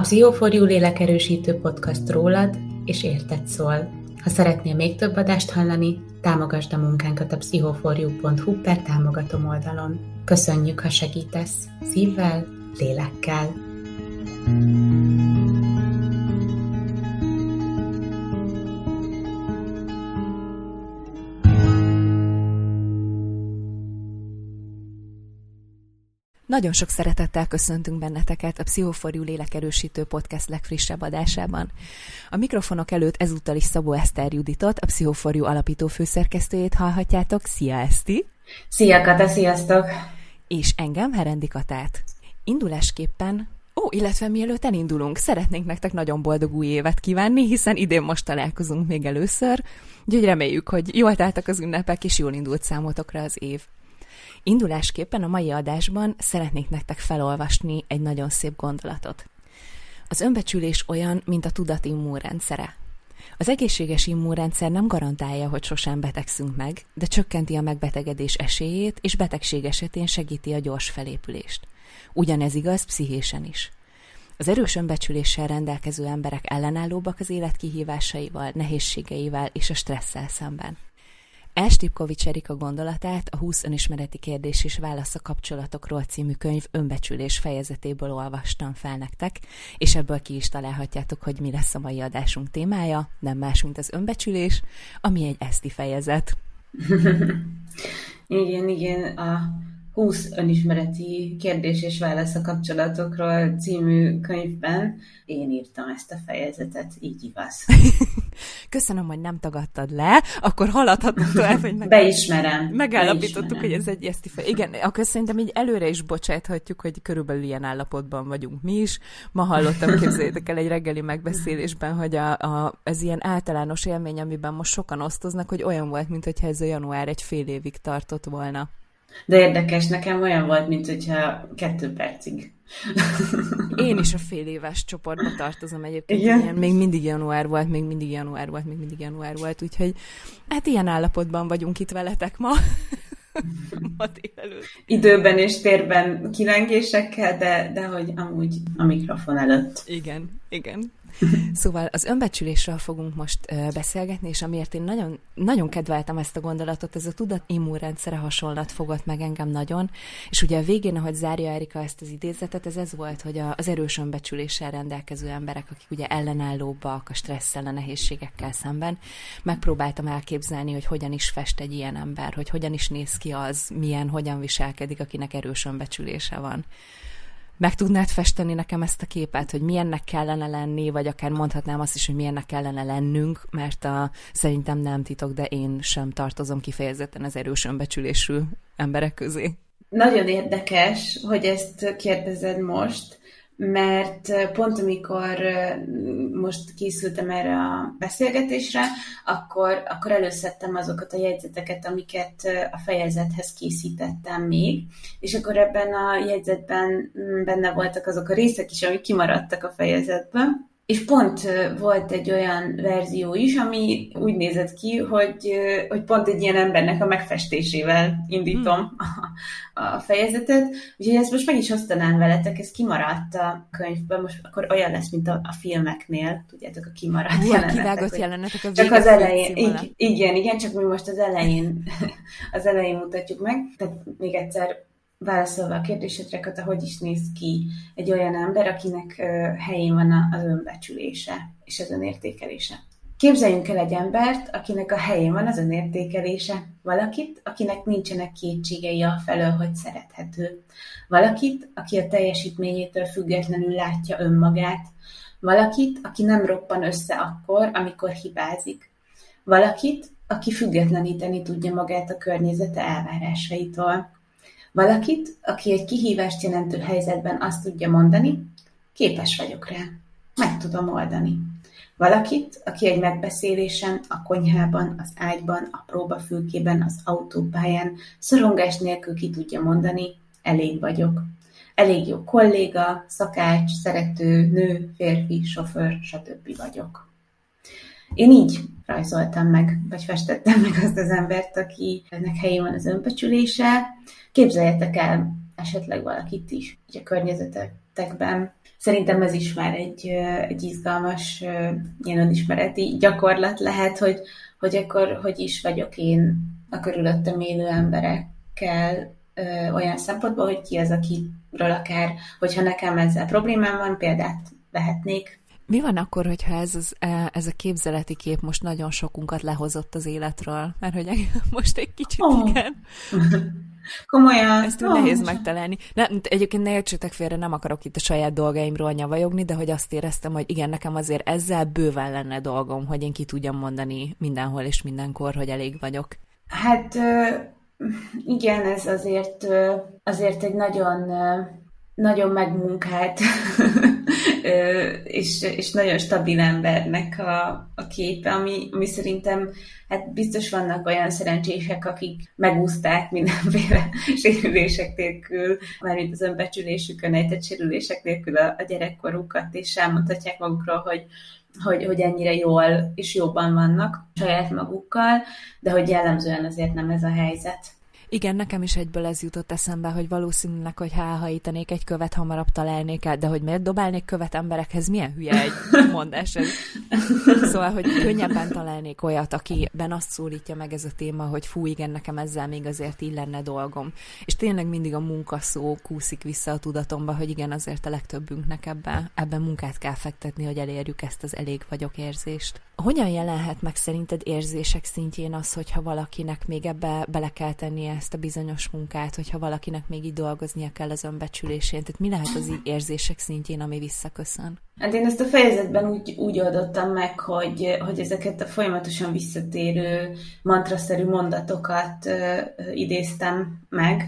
Pszicho4U lélekerősítő podcast rólad és érted szól. Ha szeretnél még több adást hallani, támogasd a munkánkat a pszicho4u.hu/támogatom oldalon. Köszönjük, ha segítesz, szívvel, lélekkel. Nagyon sok szeretettel köszöntünk benneteket a Pszicho4U lélekerősítő podcast legfrissebb adásában. A mikrofonok előtt ezúttal is Szabó Eszter Juditot, a Pszicho4U alapító főszerkesztőjét hallhatjátok. Szia, Eszti! Szia, Kata, sziasztok! És engem, Herendi Katát. Indulásképpen, illetve mielőtt elindulunk, szeretnénk nektek nagyon boldog új évet kívánni, hiszen idén most találkozunk még először, úgyhogy reméljük, hogy jól teltek az ünnepek, és jól indult számotokra az év. Indulásképpen a mai adásban szeretnék nektek felolvasni egy nagyon szép gondolatot. Az önbecsülés olyan, mint a tudat immunrendszere. Az egészséges immunrendszer nem garantálja, hogy sosem betegszünk meg, de csökkenti a megbetegedés esélyét, és betegség esetén segíti a gyors felépülést. Ugyanez igaz pszichésen is. Az erős önbecsüléssel rendelkező emberek ellenállóbbak az élet kihívásaival, nehézségeivel és a stresszel szemben. Stipkovics Erika gondolatát a 20 önismereti kérdés és válasz a kapcsolatokról című könyv önbecsülés fejezetéből olvastam fel nektek, és ebből ki is találhatjátok, hogy mi lesz a mai adásunk témája, nem más, mint az önbecsülés, ami egy eszti fejezet. Igen, a 20 önismereti kérdés és válasz a kapcsolatokról című könyvben én írtam ezt a fejezetet, így igaz. Köszönöm, hogy nem tagadtad le, akkor haladhatunk tovább, hogy megállapítottuk, hogy ez egy eszti fejezet. Igen, akkor szerintem így előre is bocsáthatjuk, hogy körülbelül ilyen állapotban vagyunk mi is. Ma hallottam, képzeljétek el egy reggeli megbeszélésben, hogy ez ilyen általános élmény, amiben most sokan osztoznak, hogy olyan volt, mintha ez a január egy fél évig tartott volna. De érdekes, nekem olyan volt, mint hogyha 2 percig. Én is a fél éves csoportba tartozom egyébként. Ilyen, még mindig január volt, úgyhogy hát ilyen állapotban vagyunk itt veletek ma. Ma délelőtt. Időben és térben kilengésekkel, de hogy amúgy a mikrofon előtt. Igen. Szóval az önbecsülésről fogunk most beszélgetni, és amiért én nagyon, nagyon kedveltem ezt a gondolatot, ez a tudat immunrendszere hasonlat fogott meg engem nagyon, és ugye a végén, ahogy zárja Erika ezt az idézetet, ez volt, hogy az erős önbecsüléssel rendelkező emberek, akik ugye ellenállóbbak a stresszel, a nehézségekkel szemben, megpróbáltam elképzelni, hogy hogyan is fest egy ilyen ember, hogy hogyan is néz ki az, hogyan viselkedik, akinek erős önbecsülése van. Meg tudnád festeni nekem ezt a képet, hogy milyennek kellene lenni, vagy akár mondhatnám azt is, hogy milyennek kellene lennünk, mert szerintem nem titok, de én sem tartozom kifejezetten az erős önbecsülésű emberek közé. Nagyon érdekes, hogy ezt kérdezed most, mert pont amikor most készültem erre a beszélgetésre, akkor előszedtem azokat a jegyzeteket, amiket a fejezethez készítettem még, és akkor ebben a jegyzetben benne voltak azok a részek is, amik kimaradtak a fejezetben. És pont volt egy olyan verzió is, ami úgy nézett ki, hogy pont egy ilyen embernek a megfestésével indítom a fejezetet. Úgyhogy ezt most meg is osztanám veletek, ez kimaradt a könyvből, most akkor olyan lesz, mint a filmeknél, tudjátok, a kimaradt jelenetek. Kivágott jelenetek a csak az elején, igen, csak mi most az elején mutatjuk meg. Tehát még egyszer válaszolva a kérdésedre, Kata, hogy is néz ki egy olyan ember, akinek helyén van az önbecsülése és az önértékelése. Képzeljünk el egy embert, akinek a helyén van az önértékelése. Valakit, akinek nincsenek kétségei afelől, hogy szerethető. Valakit, aki a teljesítményétől függetlenül látja önmagát. Valakit, aki nem roppan össze akkor, amikor hibázik. Valakit, aki függetleníteni tudja magát a környezete elvárásaitól. Valakit, aki egy kihívást jelentő helyzetben azt tudja mondani, képes vagyok rá, meg tudom oldani. Valakit, aki egy megbeszélésen, a konyhában, az ágyban, a próbafülkében, az autópályán szorongás nélkül ki tudja mondani, elég vagyok. Elég jó kolléga, szakács, szerető, nő, férfi, sofőr, stb. Vagyok. Én így rajzoltam meg, vagy festettem meg azt az embert, akinek helyén van az önbecsülése. Képzeljetek el esetleg valakit is, így a helyzetekben. Szerintem ez is már egy izgalmas ilyen önismereti gyakorlat lehet, hogy akkor hogy is vagyok én a körülöttem élő emberekkel olyan szempontból, hogy ki az, akiről akár, hogyha nekem ezzel problémám van, példát vehetnék. Mi van akkor, hogyha ez a képzeleti kép most nagyon sokunkat lehozott az életről? Mert hogy most egy kicsit igen. Komolyan. Ezt nehéz megtalálni. Egyébként ne értsétek félre, nem akarok itt a saját dolgaimról nyavajogni, de hogy azt éreztem, hogy igen, nekem azért ezzel bőven lenne dolgom, hogy én ki tudjam mondani mindenhol és mindenkor, hogy elég vagyok. Hát igen, ez azért egy nagyon megmunkált és nagyon stabil embernek a képe, ami szerintem, hát biztos vannak olyan szerencsések, akik megúszták mindenféle sérülések nélkül, mármint az önbecsülésükön ejtett sérülések nélkül a gyerekkorukat, és elmondhatják magukról, hogy ennyire jól és jobban vannak saját magukkal, de hogy jellemzően azért nem ez a helyzet. Igen, nekem is egyből ez jutott eszembe, hogy valószínűleg, hogy háhaítanék egy követ, hamarabb találnék el, de hogy miért dobálnék követ emberekhez, milyen hülye egy mondás ez. Szóval, hogy könnyebben találnék olyat, akiben azt szólítja meg ez a téma, hogy fú, igen, nekem ezzel még azért így lenne dolgom. És tényleg mindig a munkaszó kúszik vissza a tudatomba, hogy igen, azért a legtöbbünknek ebben munkát kell fektetni, hogy elérjük ezt az elég vagyok érzést. Hogyan jelenhet meg szerinted érzések szintjén az, hogyha valakinek még ebbe bele kell tennie ezt a bizonyos munkát, hogyha valakinek még így dolgoznia kell az önbecsülésén? Tehát mi lehet az így érzések szintjén, ami visszaköszön? Hát én ezt a fejezetben úgy oldottam meg, hogy ezeket a folyamatosan visszatérő mantraszerű mondatokat idéztem meg,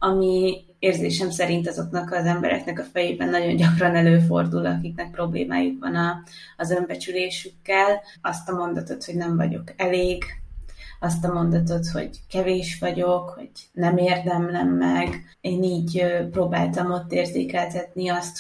ami érzésem szerint azoknak az embereknek a fejében nagyon gyakran előfordul, akiknek problémájuk van az önbecsülésükkel. Azt a mondatot, hogy nem vagyok elég, azt a mondatot, hogy kevés vagyok, hogy nem érdemlem meg. Én így próbáltam ott érzékeltetni azt,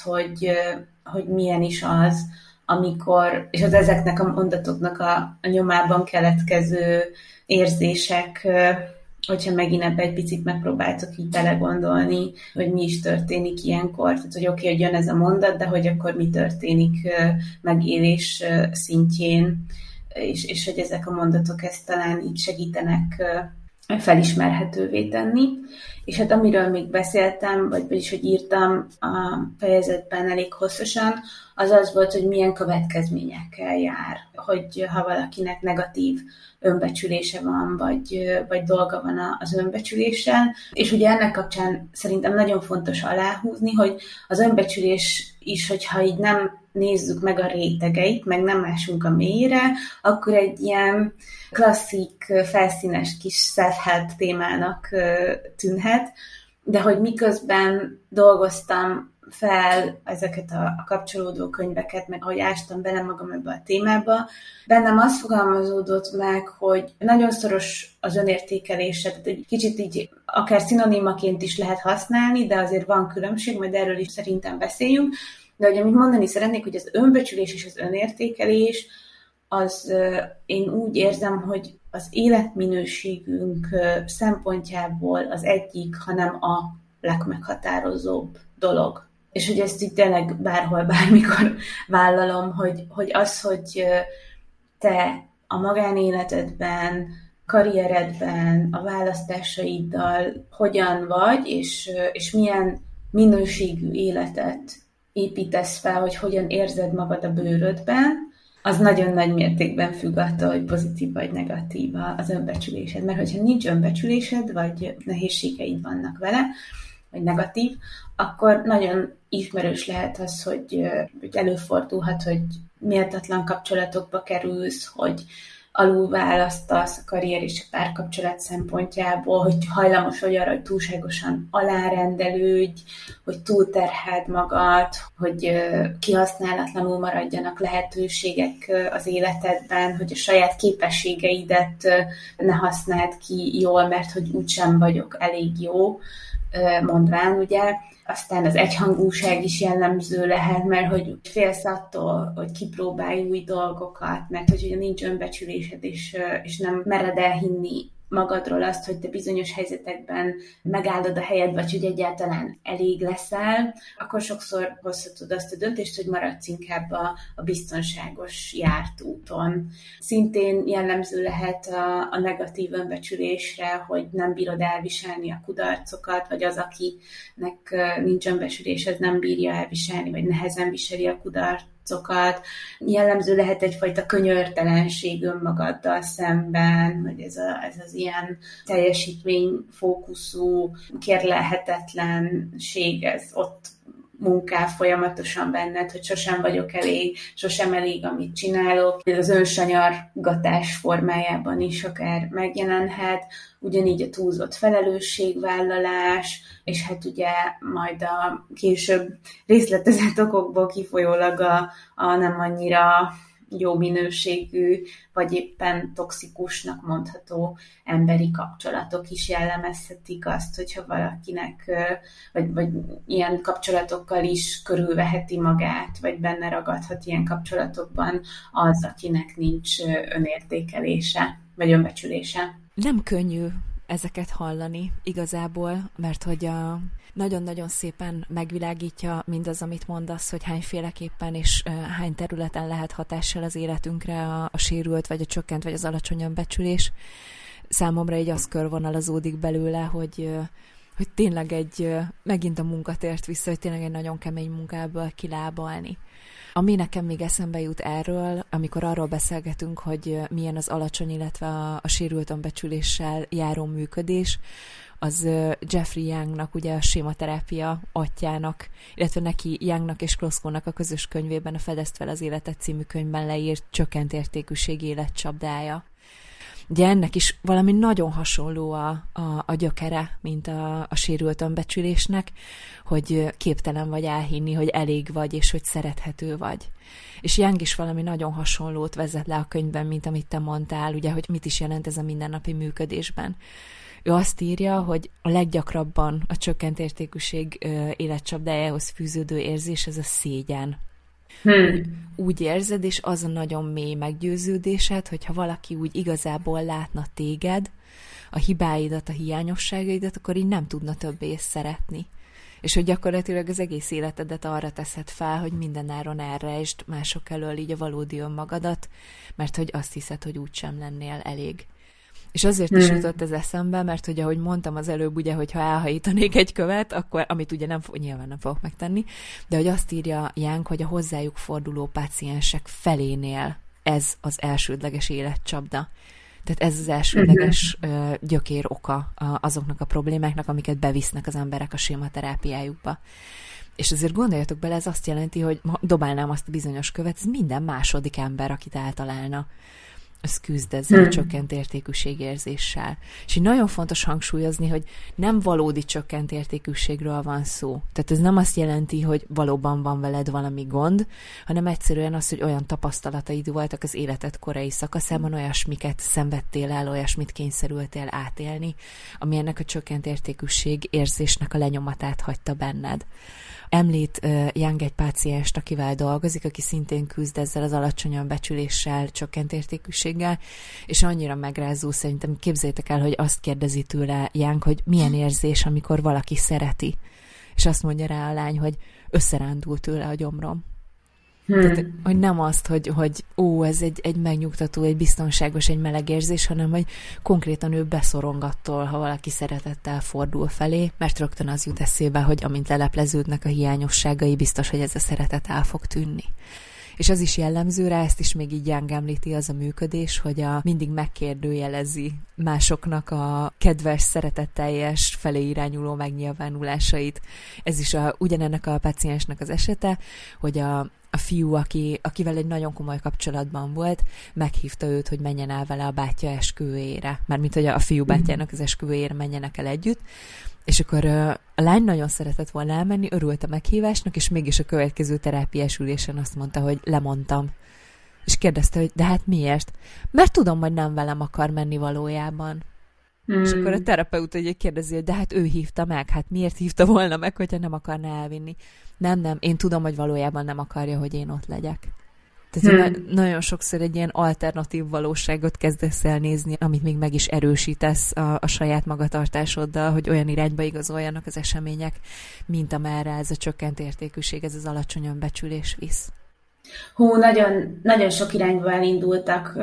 hogy milyen is az, amikor, és az ezeknek a mondatoknak a nyomában keletkező érzések, hogyha megint ebbe egy picit megpróbáltok így belegondolni, hogy mi is történik ilyenkor. Tehát, hogy oké, hogy jön ez a mondat, de hogy akkor mi történik megélés szintjén, és hogy ezek a mondatok ezt talán így segítenek felismerhetővé tenni. És hát amiről még beszéltem, vagyis hogy írtam a fejezetben elég hosszasan, az volt, hogy milyen következményekkel jár, hogy ha valakinek negatív önbecsülése van, vagy dolga van az önbecsüléssel. És ugye ennek kapcsán szerintem nagyon fontos aláhúzni, hogy az önbecsülés is, hogyha így nem nézzük meg a rétegeit, meg nem ásunk a mélyére, akkor egy ilyen klasszik, felszínes kis self-help témának tűnhet, de hogy miközben dolgoztam fel ezeket a kapcsolódó könyveket, meg ahogy ástam bele magam ebbe a témába, bennem az fogalmazódott meg, hogy nagyon szoros az önértékelése, tehát egy kicsit így akár szinonimaként is lehet használni, de azért van különbség, majd erről is szerintem beszéljünk, de hogy amit mondani szeretnék, hogy az önbecsülés és az önértékelés, az én úgy érzem, hogy az életminőségünk szempontjából az egyik, hanem a legmeghatározóbb dolog. És hogy ezt így tényleg bárhol, bármikor vállalom, hogy az, hogy te a magánéletedben, karrieredben, a választásaiddal hogyan vagy, és milyen minőségű életet építesz fel, hogy hogyan érzed magad a bőrödben, az nagyon nagy mértékben függ attól, hogy pozitív vagy negatív az önbecsülésed. Mert hogyha nincs önbecsülésed, vagy nehézségeid vannak vele, vagy negatív, akkor nagyon ismerős lehet az, hogy előfordulhat, hogy méltatlan kapcsolatokba kerülsz, hogy alulválasztasz a karrier és a párkapcsolat szempontjából, hogy hajlamos vagy arra, hogy túlságosan alárendelődj, hogy túlterheld magad, hogy kihasználatlanul maradjanak lehetőségek az életedben, hogy a saját képességeidet ne használd ki jól, mert hogy úgysem vagyok elég jó, mondván, ugye. Aztán az egyhangúság is jellemző lehet, mert hogy félsz attól, hogy kipróbálj új dolgokat, mert hogy ugye nincs önbecsülésed, és nem mered elhinni magadról azt, hogy te bizonyos helyzetekben megállod a helyed, vagy hogy egyáltalán elég leszel, akkor sokszor hozhatod azt a döntést, hogy maradsz inkább a biztonságos járt úton. Szintén jellemző lehet a negatív önbecsülésre, hogy nem bírod elviselni a kudarcokat, vagy az, akinek nincs önbecsülés, az nem bírja elviselni, vagy nehezen viseli a kudarcokat. Jellemző lehet egyfajta könyörtelenség önmagaddal szemben, hogy ez az ilyen teljesítményfókuszú, kérlelhetetlenség, ez ott munkál folyamatosan benned, hogy sosem vagyok elég, sosem elég, amit csinálok. Ez az önsanyargatás formájában is akár megjelenhet, ugyanígy a túlzott felelősségvállalás, és hát ugye majd a később részletezett okokból kifolyólag a nem annyira jó minőségű, vagy éppen toxikusnak mondható emberi kapcsolatok is jellemezhetik azt, hogyha valakinek, vagy ilyen kapcsolatokkal is körülveheti magát, vagy benne ragadhat ilyen kapcsolatokban az, akinek nincs önértékelése, vagy önbecsülése. Nem könnyű ezeket hallani igazából, mert hogy nagyon-nagyon szépen megvilágítja mindaz, amit mondasz, hogy hányféleképpen és hány területen lehet hatással az életünkre a sérült, vagy a csökkent, vagy az alacsony önbecsülés. Számomra így az körvonalazódik belőle, hogy tényleg megint a munkatért vissza, hogy tényleg egy nagyon kemény munkából kilábalni. Ami nekem még eszembe jut erről, amikor arról beszélgetünk, hogy milyen az alacsony, illetve a sérült önbecsüléssel járó működés, az Jeffrey Youngnak, ugye a sématerápia atyának, illetve neki Youngnak és Kloszkónak a közös könyvében, a Fedezd fel az életet című könyvben leírt csökkent értékűség életcsapdája. Ugye ennek is valami nagyon hasonló a gyökere, mint a sérült önbecsülésnek, hogy képtelen vagy elhinni, hogy elég vagy, és hogy szerethető vagy. És Young is valami nagyon hasonlót vezet le a könyvben, mint amit te mondtál, ugye, hogy mit is jelent ez a mindennapi működésben. Ő azt írja, hogy a leggyakrabban a csökkent értékűség életcsapdájához fűződő érzés, ez a szégyen. Úgy érzed, és az a nagyon mély meggyőződésed, hogyha valaki úgy igazából látna téged, a hibáidat, a hiányosságaidat, akkor így nem tudna többé szeretni. És hogy gyakorlatilag az egész életedet arra teszed fel, hogy mindenáron elrejtsd mások elől így a valódi önmagadat, mert hogy azt hiszed, hogy úgysem lennél elég. És azért is jutott ez eszembe, mert hogy ahogy mondtam az előbb, ugye, hogyha elhajítanék egy követ, akkor, amit ugye nyilván nem fogok megtenni, de hogy azt írja Young, hogy a hozzájuk forduló páciensek felénél ez az elsődleges életcsapda. Tehát ez az elsődleges gyökér oka azoknak a problémáknak, amiket bevisznek az emberek a sématerápiájukba. És azért gondoljatok bele, ez azt jelenti, hogy ha dobálnám azt a bizonyos követ, ez minden második ember, akit eltalálna. Ez küzd ezzel a csökkent értékűségérzéssel. És így nagyon fontos hangsúlyozni, hogy nem valódi csökkent értékűségről van szó. Tehát ez nem azt jelenti, hogy valóban van veled valami gond, hanem egyszerűen az, hogy olyan tapasztalataid voltak az életed korai szakaszában, olyasmiket szenvedtél el, olyasmit kényszerültél átélni, ami ennek a csökkent értékűség érzésnek a lenyomatát hagyta benned. Említ Young egy pácienst, akivel dolgozik, aki szintén küzd ezzel az alacsony önbecsüléssel, csökkent értékűséggel, és annyira megrázó, szerintem képzeljétek el, hogy azt kérdezi tőle Young, hogy milyen érzés, amikor valaki szereti. És azt mondja rá a lány, hogy összerándul tőle a gyomrom. Tehát, hogy nem azt, hogy ez egy megnyugtató, egy biztonságos, egy meleg érzés, hanem hogy konkrétan ő beszorong attól, ha valaki szeretettel fordul felé, mert rögtön az jut eszébe, hogy amint lelepleződnek a hiányosságai, biztos, hogy ez a szeretet el fog tűnni. És az is jellemző rá, ezt is még így Young említi, az a működés, hogy mindig megkérdőjelezi másoknak a kedves, szeretetteljes, felé irányuló megnyilvánulásait. Ez is ugyanennek a páciensnek az esete, hogy a fiú, akivel egy nagyon komoly kapcsolatban volt, meghívta őt, hogy menjen el vele a bátyja esküvőjére. Mármint, hogy a fiú bátyjának az esküvőjére menjenek el együtt. És akkor a lány nagyon szeretett volna elmenni, örült a meghívásnak, és mégis a következő terápiás ülésen azt mondta, hogy lemondtam. És kérdezte, hogy de hát miért? Mert tudom, hogy nem velem akar menni valójában. És akkor a terapeuta ugye kérdezi, hogy de hát ő hívta meg, hát miért hívta volna meg, hogyha nem akarna elvinni? Nem, én tudom, hogy valójában nem akarja, hogy én ott legyek. Tehát nagyon sokszor egy ilyen alternatív valóságot kezdesz el nézni, amit még meg is erősítesz a saját magatartásoddal, hogy olyan irányba igazoljanak az események, mint amerre ez a csökkent értékűség, ez az alacsony önbecsülés visz. Nagyon, nagyon sok irányba elindultak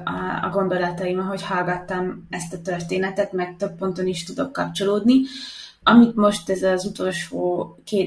a gondolataim, ahogy hallgattam ezt a történetet, meg több ponton is tudok kapcsolódni. Amit most ez az utolsó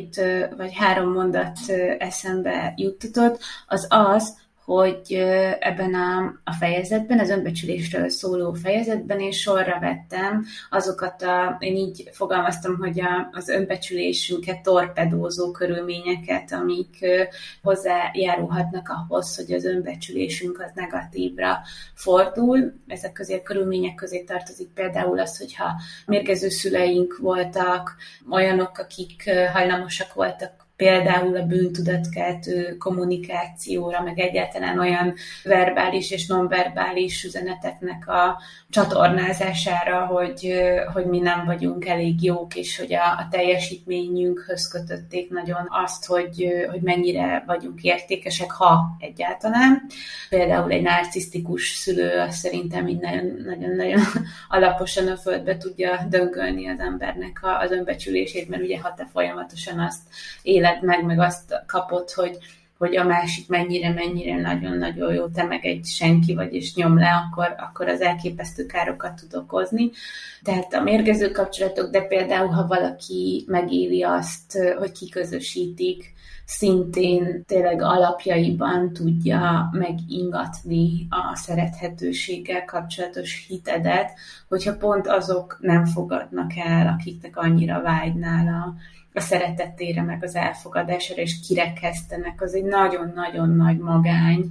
2 vagy 3 mondat eszembe juttatott, az az, hogy ebben a fejezetben, az önbecsülésről szóló fejezetben én sorra vettem azokat én így fogalmaztam, hogy az önbecsülésünket torpedózó körülményeket, amik hozzájárulhatnak ahhoz, hogy az önbecsülésünk az negatívra fordul. Ezek közé a körülmények közé tartozik például az, hogyha mérgező szüleink voltak, olyanok, akik hajlamosak voltak például a bűntudatkeltő kommunikációra, meg egyáltalán olyan verbális és nonverbális üzeneteknek a csatornázására, hogy mi nem vagyunk elég jók, és hogy a teljesítményünkhöz kötötték nagyon azt, hogy mennyire vagyunk értékesek, ha egyáltalán. Például egy narcisztikus szülő azt szerintem nagyon-nagyon alaposan a földbe tudja döngölni az embernek az önbecsülését, mert ugye ha te folyamatosan azt éled meg azt kapod, hogy a másik mennyire nagyon-nagyon jó, te meg egy senki vagy, és nyom le, akkor az elképesztő károkat tud okozni. Tehát a mérgező kapcsolatok, de például, ha valaki megéli azt, hogy kiközösítik, szintén tényleg alapjaiban tudja megingatni a szerethetőséggel kapcsolatos hitedet, hogyha pont azok nem fogadnak el, akiknek annyira vágynál a szeretetére, meg az elfogadására, és kirekesztenek, az egy nagyon-nagyon nagy magány,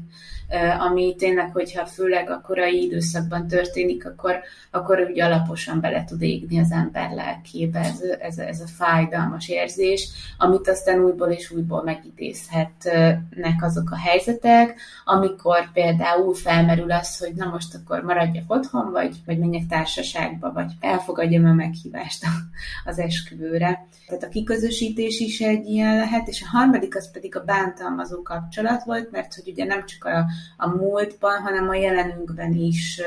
ami tényleg, hogyha főleg a korai időszakban történik, akkor úgy alaposan bele tud égni az ember lelkébe ez a fájdalmas érzés, amit aztán újból és újból megidézhetnek azok a helyzetek, amikor például felmerül az, hogy na most akkor maradjak otthon, vagy menjek társaságba, vagy elfogadjam a meghívást az esküvőre. Tehát a kiközösítés is egy ilyen lehet, és a harmadik az pedig a bántalmazó kapcsolat volt, mert hogy ugye nem csak a múltban, hanem a jelenünkben is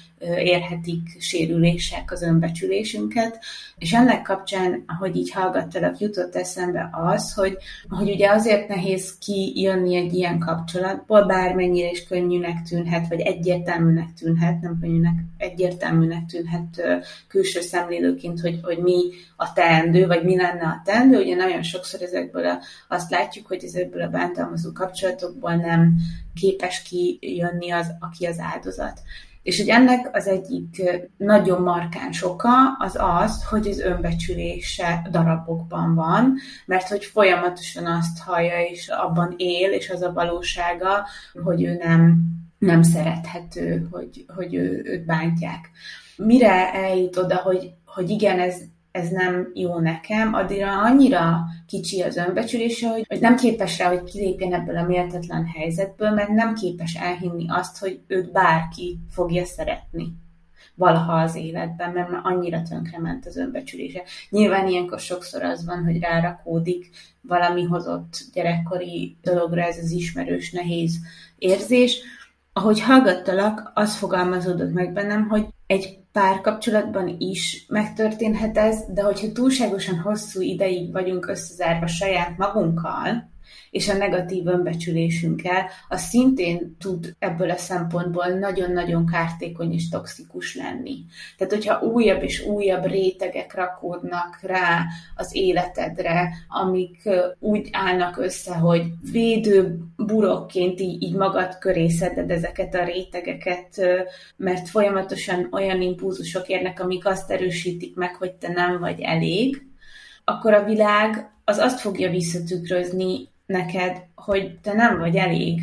érhetik sérülések az önbecsülésünket, és ennek kapcsán, ahogy így hallgattalak, jutott eszembe az, hogy ugye azért nehéz kijönni egy ilyen kapcsolatból, bármennyire is könnyűnek tűnhet, vagy egyértelműnek tűnhet, nem könnyűnek, egyértelműnek tűnhet külső szemlélőként, hogy mi a teendő, vagy mi lenne a teendő. Ugye nagyon sokszor azt látjuk, hogy ezekből a bántalmazó kapcsolatokból nem képes kijönni az, aki az áldozat. És hogy ennek az egyik nagyon markáns oka az, hogy az önbecsülése darabokban van, mert hogy folyamatosan azt hallja, és abban él, és az a valósága, hogy ő nem szerethető, hogy őt bántják. Mire eljut oda, hogy igen, ez nem jó nekem, addigra annyira kicsi az önbecsülése, hogy nem képes rá, hogy kilépjen ebből a méltatlan helyzetből, mert nem képes elhinni azt, hogy őt bárki fogja szeretni valaha az életben, mert annyira tönkrement az önbecsülése. Nyilván ilyenkor sokszor az van, hogy rárakódik valami hozott gyerekkori dologra ez az ismerős, nehéz érzés. Ahogy hallgattalak, az fogalmazódott meg bennem, hogy egy párkapcsolatban is megtörténhet ez, de hogyha túlságosan hosszú ideig vagyunk összezárva saját magunkkal, és a negatív önbecsülésünkkel, az szintén tud ebből a szempontból nagyon-nagyon kártékony és toxikus lenni. Tehát, hogyha újabb és újabb rétegek rakódnak rá az életedre, amik úgy állnak össze, hogy védő burokként így magad köré szeded ezeket a rétegeket, mert folyamatosan olyan impulzusok érnek, amik azt erősítik meg, hogy te nem vagy elég, akkor a világ az azt fogja visszatükrözni neked, hogy te nem vagy elég.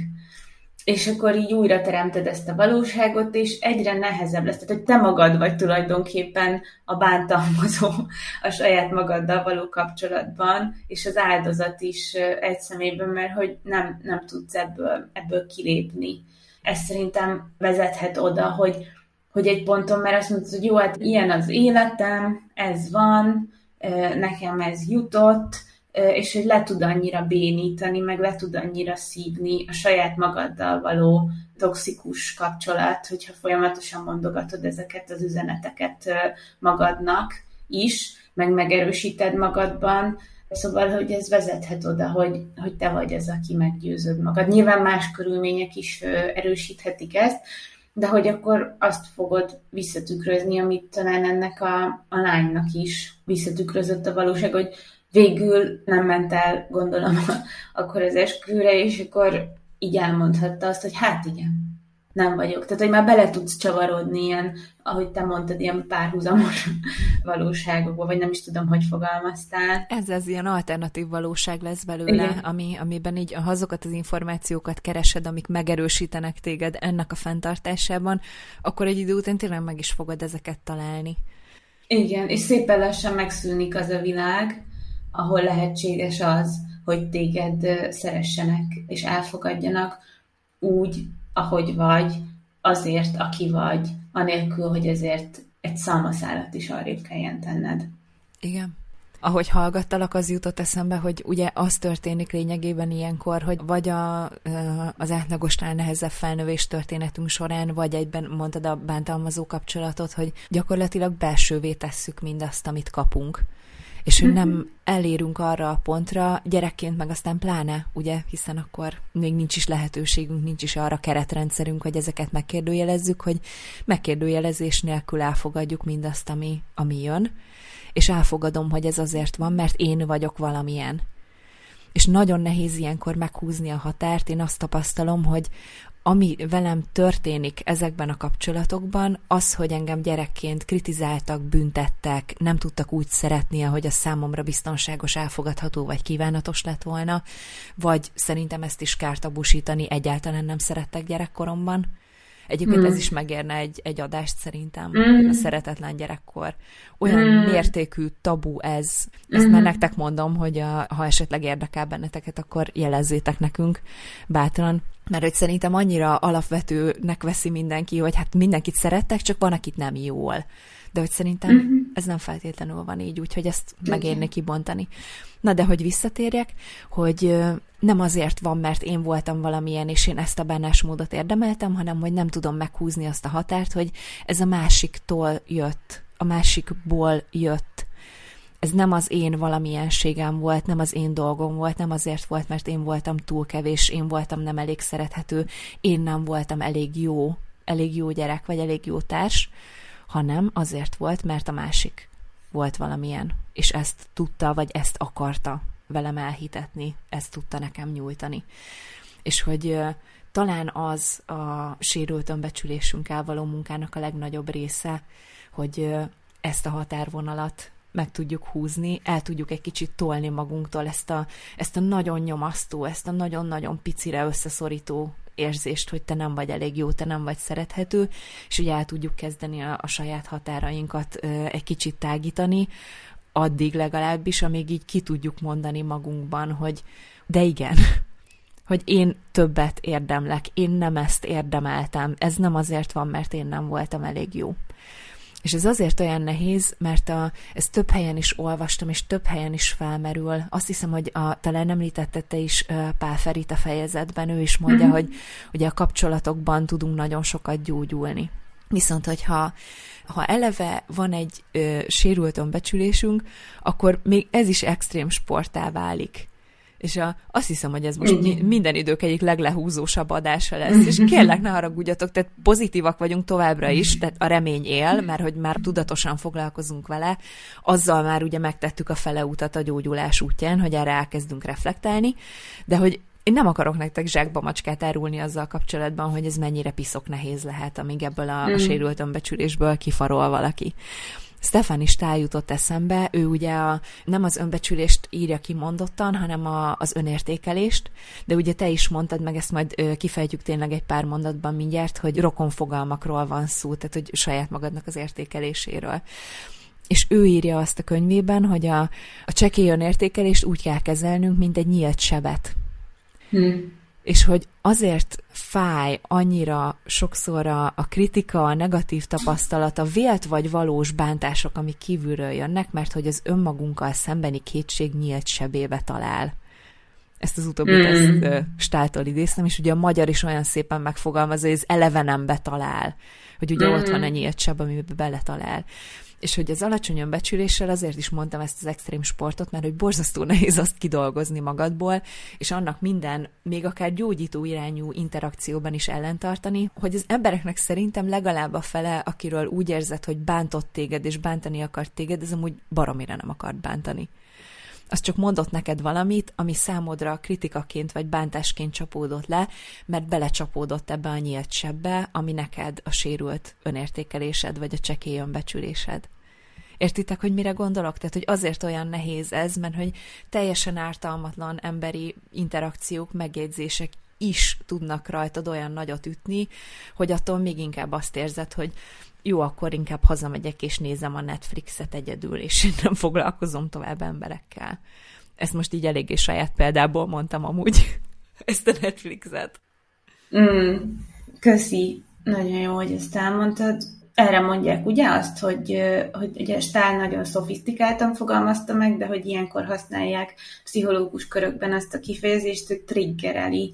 És akkor így újra teremted ezt a valóságot, és egyre nehezebb lesz. Tehát, hogy te magad vagy tulajdonképpen a bántalmazó a saját magaddal való kapcsolatban, és az áldozat is egy személyben, mert hogy nem tudsz ebből kilépni. Ez szerintem vezethet oda, hogy egy ponton már azt mondod, hogy jó, hát ilyen az életem, ez van, nekem ez jutott, és hogy le tud annyira bénítani, meg le tud annyira szívni a saját magaddal való toxikus kapcsolat, hogyha folyamatosan mondogatod ezeket az üzeneteket magadnak is, meg megerősíted magadban. Szóval, hogy ez vezethet oda, hogy te vagy az, aki meggyőzöd magad. Nyilván más körülmények is erősíthetik ezt, de hogy akkor azt fogod visszatükrözni, amit talán ennek a lánynak is visszatükrözött a valóság, hogy végül nem ment el, gondolom, akkor az esküvőre, és akkor így elmondhatta azt, hogy hát igen, nem vagyok. Tehát, hogy már bele tudsz csavarodni ilyen, ahogy te mondtad, ilyen párhuzamos valóságokba, vagy nem is tudom, hogy fogalmaztál. Ez ilyen alternatív valóság lesz belőle, amiben így azokat az információkat keresed, amik megerősítenek téged ennek a fenntartásában, akkor egy idő után tényleg meg is fogod ezeket találni. Igen, és szépen lassan megszűnik az a világ, ahol lehetséges az, hogy téged szeressenek és elfogadjanak úgy, ahogy vagy, azért, aki vagy, anélkül, hogy ezért egy szalmaszálat is arrébb kelljen tenned. Igen. Ahogy hallgattalak, az jutott eszembe, hogy ugye az történik lényegében ilyenkor, hogy vagy az átlagosnál nehezebb felnövés történetünk során, vagy egyben mondtad a bántalmazó kapcsolatot, hogy gyakorlatilag belsővé tesszük mindazt, amit kapunk. És hogy nem elérünk arra a pontra, gyerekként meg aztán pláne, ugye, hiszen akkor még nincs is lehetőségünk, nincs is arra keretrendszerünk, hogy ezeket megkérdőjelezzük, hogy megkérdőjelezés nélkül elfogadjuk mindazt, ami jön, és elfogadom, hogy ez azért van, mert én vagyok valamilyen. És nagyon nehéz ilyenkor meghúzni a határt, én azt tapasztalom, hogy ami velem történik ezekben a kapcsolatokban, az, hogy engem gyerekként kritizáltak, büntettek, nem tudtak úgy szeretni, ahogy a számomra biztonságos, elfogadható vagy kívánatos lett volna, vagy szerintem ezt is kártabúsítani, egyáltalán nem szerettek gyerekkoromban. Egyébként ez is megérne egy adást szerintem, a szeretetlen gyerekkor. Olyan mértékű tabu ez. Ezt már nektek mondom, hogy ha esetleg érdekel benneteket, akkor jelezzétek nekünk bátran. Mert hogy szerintem annyira alapvetőnek veszi mindenki, hogy hát mindenkit szerettek, csak van, akit nem jól. De hogy szerintem ez nem feltétlenül van így, úgyhogy ezt megérne kibontani. Na de hogy visszatérjek, hogy nem azért van, mert én voltam valamilyen, és én ezt a bánásmódot érdemeltem, hanem hogy nem tudom meghúzni azt a határt, hogy ez a másiktól jött, a másikból jött. Ez nem az én valamilyenségem volt, nem az én dolgom volt, nem azért volt, mert én voltam túl kevés, én voltam nem elég szerethető, én nem voltam elég jó gyerek, vagy elég jó társ, hanem azért volt, mert a másik volt valamilyen, és ezt tudta, vagy ezt akarta velem elhitetni, ezt tudta nekem nyújtani. És hogy talán az a sérült önbecsülésünkkel való munkának a legnagyobb része, hogy ezt a határvonalat meg tudjuk húzni, el tudjuk egy kicsit tolni magunktól ezt a nagyon nyomasztó, ezt a nagyon-nagyon picire összeszorító érzést, hogy te nem vagy elég jó, te nem vagy szerethető, és ugye el tudjuk kezdeni a saját határainkat egy kicsit tágítani, addig legalábbis, amíg így ki tudjuk mondani magunkban, hogy de igen, hogy én többet érdemlek, én nem ezt érdemeltem, ez nem azért van, mert én nem voltam elég jó. És ez azért olyan nehéz, mert ezt több helyen is olvastam, és több helyen is felmerül. Azt hiszem, hogy talán említetted te is Pál Ferit a fejezetben, ő is mondja, hogy ugye a kapcsolatokban tudunk nagyon sokat gyógyulni. Viszont, hogyha eleve van egy sérült önbecsülésünk, akkor még ez is extrém sporttá válik. És azt hiszem, hogy ez most minden idők egyik leglehúzósabb adása lesz, és kérlek, ne haragudjatok, tehát pozitívak vagyunk továbbra is, tehát a remény él, mert hogy már tudatosan foglalkozunk vele, azzal már ugye megtettük a fele utat a gyógyulás útján, hogy erre elkezdünk reflektálni, de hogy én nem akarok nektek zsákba macskát árulni azzal kapcsolatban, hogy ez mennyire piszok nehéz lehet, amíg ebből a sérült önbecsülésből kifarol valaki. Stefan is jutott eszembe, ő ugye nem az önbecsülést írja kimondottan, hanem az önértékelést, de ugye te is mondtad, meg ezt majd kifejtjük tényleg egy pár mondatban mindjárt, hogy rokonfogalmakról van szó, tehát hogy saját magadnak az értékeléséről. És ő írja azt a könyvében, hogy a csekély önértékelést úgy kell kezelnünk, mint egy nyílt sebet. És hogy azért fáj annyira sokszor a kritika, a negatív tapasztalat, a vélt vagy valós bántások, amik kívülről jönnek, mert hogy az önmagunkkal szembeni kétség nyílt sebébe talál. Ezt az utóbbit ezt Stáltól idéztem, és ugye a magyar is olyan szépen megfogalmazza, hogy ez elevenembe talál, hogy ugye ott van a nyílt seb, amiben beletalál. És hogy az alacsony önbecsüléssel azért is mondtam ezt az extrém sportot, mert hogy borzasztó nehéz azt kidolgozni magadból, és annak minden, még akár gyógyító irányú interakcióban is ellentartani, hogy az embereknek szerintem legalább a fele, akiről úgy érzed, hogy bántott téged, és bántani akart téged, ez amúgy baromira nem akart bántani. Az csak mondott neked valamit, ami számodra kritikaként vagy bántásként csapódott le, mert belecsapódott ebbe a nyílt sebbe, ami neked a sérült önértékelésed, vagy a csekély önbecsülésed. Értitek, hogy mire gondolok? Tehát, hogy azért olyan nehéz ez, mert hogy teljesen ártalmatlan emberi interakciók, megjegyzések is tudnak rajtad olyan nagyot ütni, hogy attól még inkább azt érzed, hogy jó, akkor inkább hazamegyek és nézem a Netflixet egyedül, és nem foglalkozom tovább emberekkel. Ezt most így eléggé saját példából mondtam amúgy, ezt a Netflixet. Köszi. Nagyon jó, hogy ezt elmondtad. Erre mondják ugye azt, hogy ugye Stahl nagyon szofisztikáltan fogalmazta meg, de hogy ilyenkor használják pszichológus körökben azt a kifejezést, hogy triggereli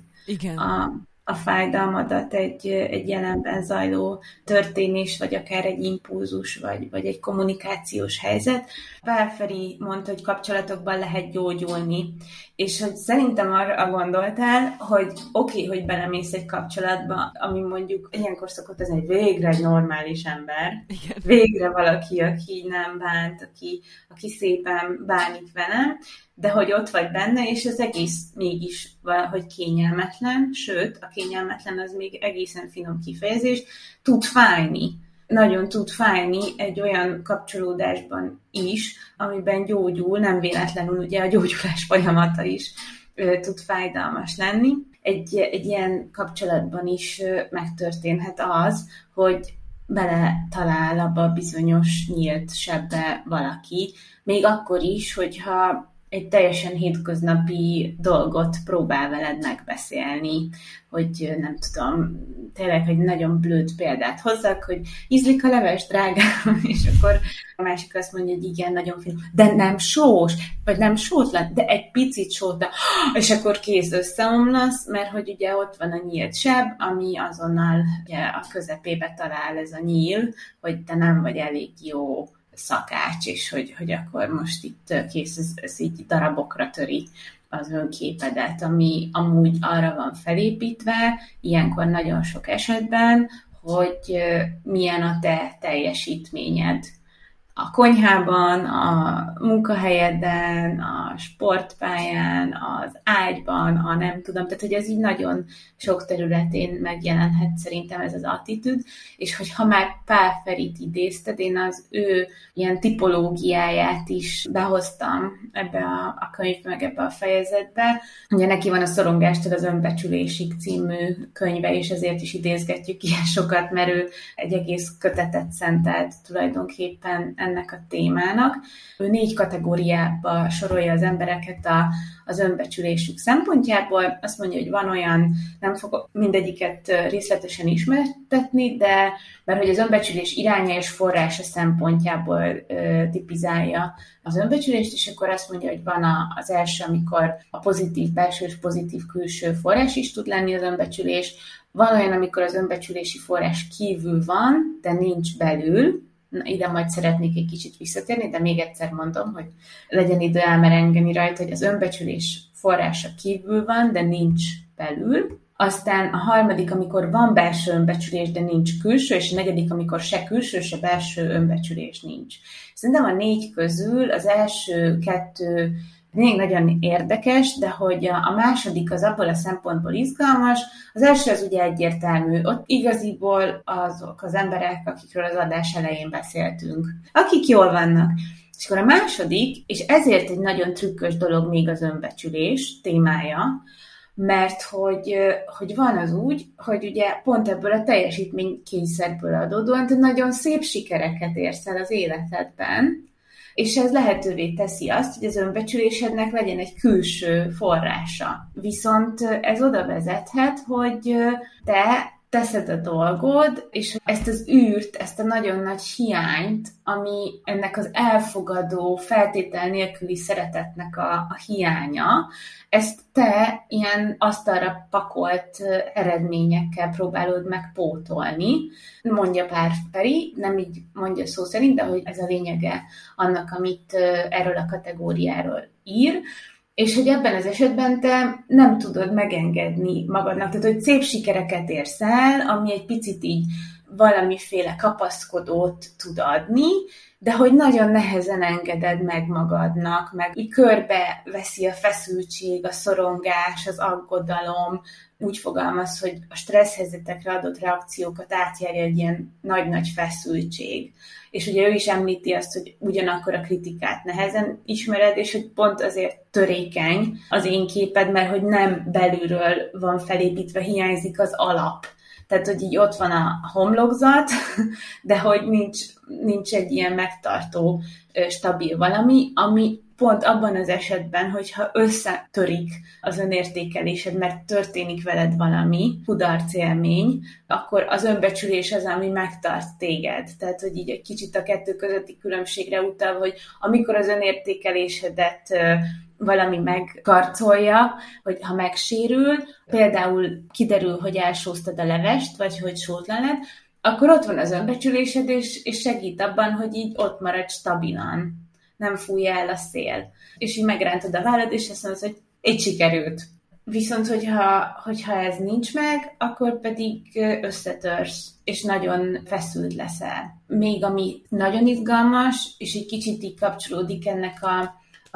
a fájdalmadat egy jelenben zajló történés, vagy akár egy impulzus, vagy egy kommunikációs helyzet. Pál Feri mondta, hogy kapcsolatokban lehet gyógyulni, és hogy szerintem arra gondoltál, hogy oké, hogy belemész egy kapcsolatba, ami mondjuk ilyenkor szokott ez végre egy normális ember, igen. Végre valaki, aki nem bánt, aki szépen bánik velem, de hogy ott vagy benne, és az egész mégis valahogy kényelmetlen, sőt, a kényelmetlen az még egészen finom kifejezés, tud fájni. Nagyon tud fájni egy olyan kapcsolódásban is, amiben gyógyul, nem véletlenül ugye a gyógyulás folyamata is tud fájdalmas lenni. Egy ilyen kapcsolatban is megtörténhet az, hogy bele talál abba a bizonyos nyílt sebbe valaki, még akkor is, hogyha egy teljesen hétköznapi dolgot próbál veled megbeszélni, hogy nem tudom, tényleg egy nagyon blőd példát hozzak, hogy ízlik a leves, drágám, és akkor a másik azt mondja, hogy igen, nagyon finom, de nem sós, vagy nem sótlan, de egy picit sótlan, és akkor kész összeomlasz, mert hogy ugye ott van a nyílt seb, ami azonnal ugye, a közepébe talál ez a nyíl, hogy te nem vagy elég jó szakács, és hogy akkor most itt kész, ez így darabokra töri az önképedet, ami amúgy arra van felépítve, ilyenkor nagyon sok esetben, hogy milyen a te teljesítményed a konyhában, a munkahelyeden, a sportpályán, az ágyban, a nem tudom, tehát hogy ez így nagyon sok területén megjelenhet szerintem ez az attitűd, és hogyha már Pál Ferit idézted, én az ő ilyen tipológiáját is behoztam ebbe a könyvbe, meg ebbe a fejezetbe. Ugye neki van a Szorongástól az önbecsülésig című könyve, és ezért is idézgetjük ilyen sokat, mert ő egy egész kötetet szentelt tulajdonképpen ennek a témának. Ő 4 kategóriába sorolja az embereket az önbecsülésük szempontjából. Azt mondja, hogy van olyan, nem fogok mindegyiket részletesen ismertetni, de mert hogy az önbecsülés iránya és forrása szempontjából tipizálja az önbecsülést, és akkor azt mondja, hogy van az első, amikor a pozitív belső és pozitív külső forrás is tud lenni az önbecsülés. Van olyan, amikor az önbecsülési forrás kívül van, de nincs belül. Na, ide majd szeretnék egy kicsit visszatérni, de még egyszer mondom, hogy legyen idő elmerengeni rajta, hogy az önbecsülés forrása kívül van, de nincs belül. Aztán a harmadik, amikor van belső önbecsülés, de nincs külső, és a negyedik, amikor se külső, se belső önbecsülés nincs. Szerintem a 4 közül az első 2 még nagyon érdekes, de hogy a második az abból a szempontból izgalmas. Az első az ugye egyértelmű, ott igaziból azok az emberek, akikről az adás elején beszéltünk, akik jól vannak. És akkor a második, és ezért egy nagyon trükkös dolog még az önbecsülés témája, mert hogy van az úgy, hogy ugye pont ebből a teljesítménykényszerből adódóan te nagyon szép sikereket érsz el az életedben, és ez lehetővé teszi azt, hogy az önbecsülésednek legyen egy külső forrása. Viszont ez oda vezethet, hogy te teszed a dolgod, és ezt az űrt, ezt a nagyon nagy hiányt, ami ennek az elfogadó, feltétel nélküli szeretetnek a hiánya, ezt te ilyen asztalra pakolt eredményekkel próbálod megpótolni. Mondja pár Feri, nem így mondja szó szerint, de hogy ez a lényege annak, amit erről a kategóriáról ír, és hogy ebben az esetben te nem tudod megengedni magadnak, tehát hogy szép sikereket érsz el, ami egy picit így valamiféle kapaszkodót tud adni, de hogy nagyon nehezen engeded meg magadnak, meg így körbe veszi a feszültség, a szorongás, az aggodalom, úgy fogalmaz, hogy a stressz helyzetekre adott reakciókat átjárja egy ilyen nagy-nagy feszültség. És ugye ő is említi azt, hogy ugyanakkor a kritikát nehezen ismered, és hogy pont azért törékeny az én képed, mert hogy nem belülről van felépítve, hiányzik az alap. Tehát, hogy így ott van a homlokzat, de hogy nincs egy ilyen megtartó, stabil valami, ami pont abban az esetben, hogyha összetörik az önértékelésed, mert történik veled valami kudarcélmény, akkor az önbecsülés az, ami megtart téged. Tehát, hogy így egy kicsit a kettő közötti különbségre utal, hogy amikor az önértékelésedet valami megkarcolja, hogy ha megsérül, például kiderül, hogy elsóztad a levest, vagy hogy sótlan lett, akkor ott van az önbecsülésed, és segít abban, hogy így ott maradj stabilan. Nem fújja el a szél. És így megrántod a vállad, és azt mondod, hogy így sikerült. Viszont, hogyha ez nincs meg, akkor pedig összetörsz, és nagyon feszült leszel. Még ami nagyon izgalmas, és egy kicsit így kapcsolódik ennek a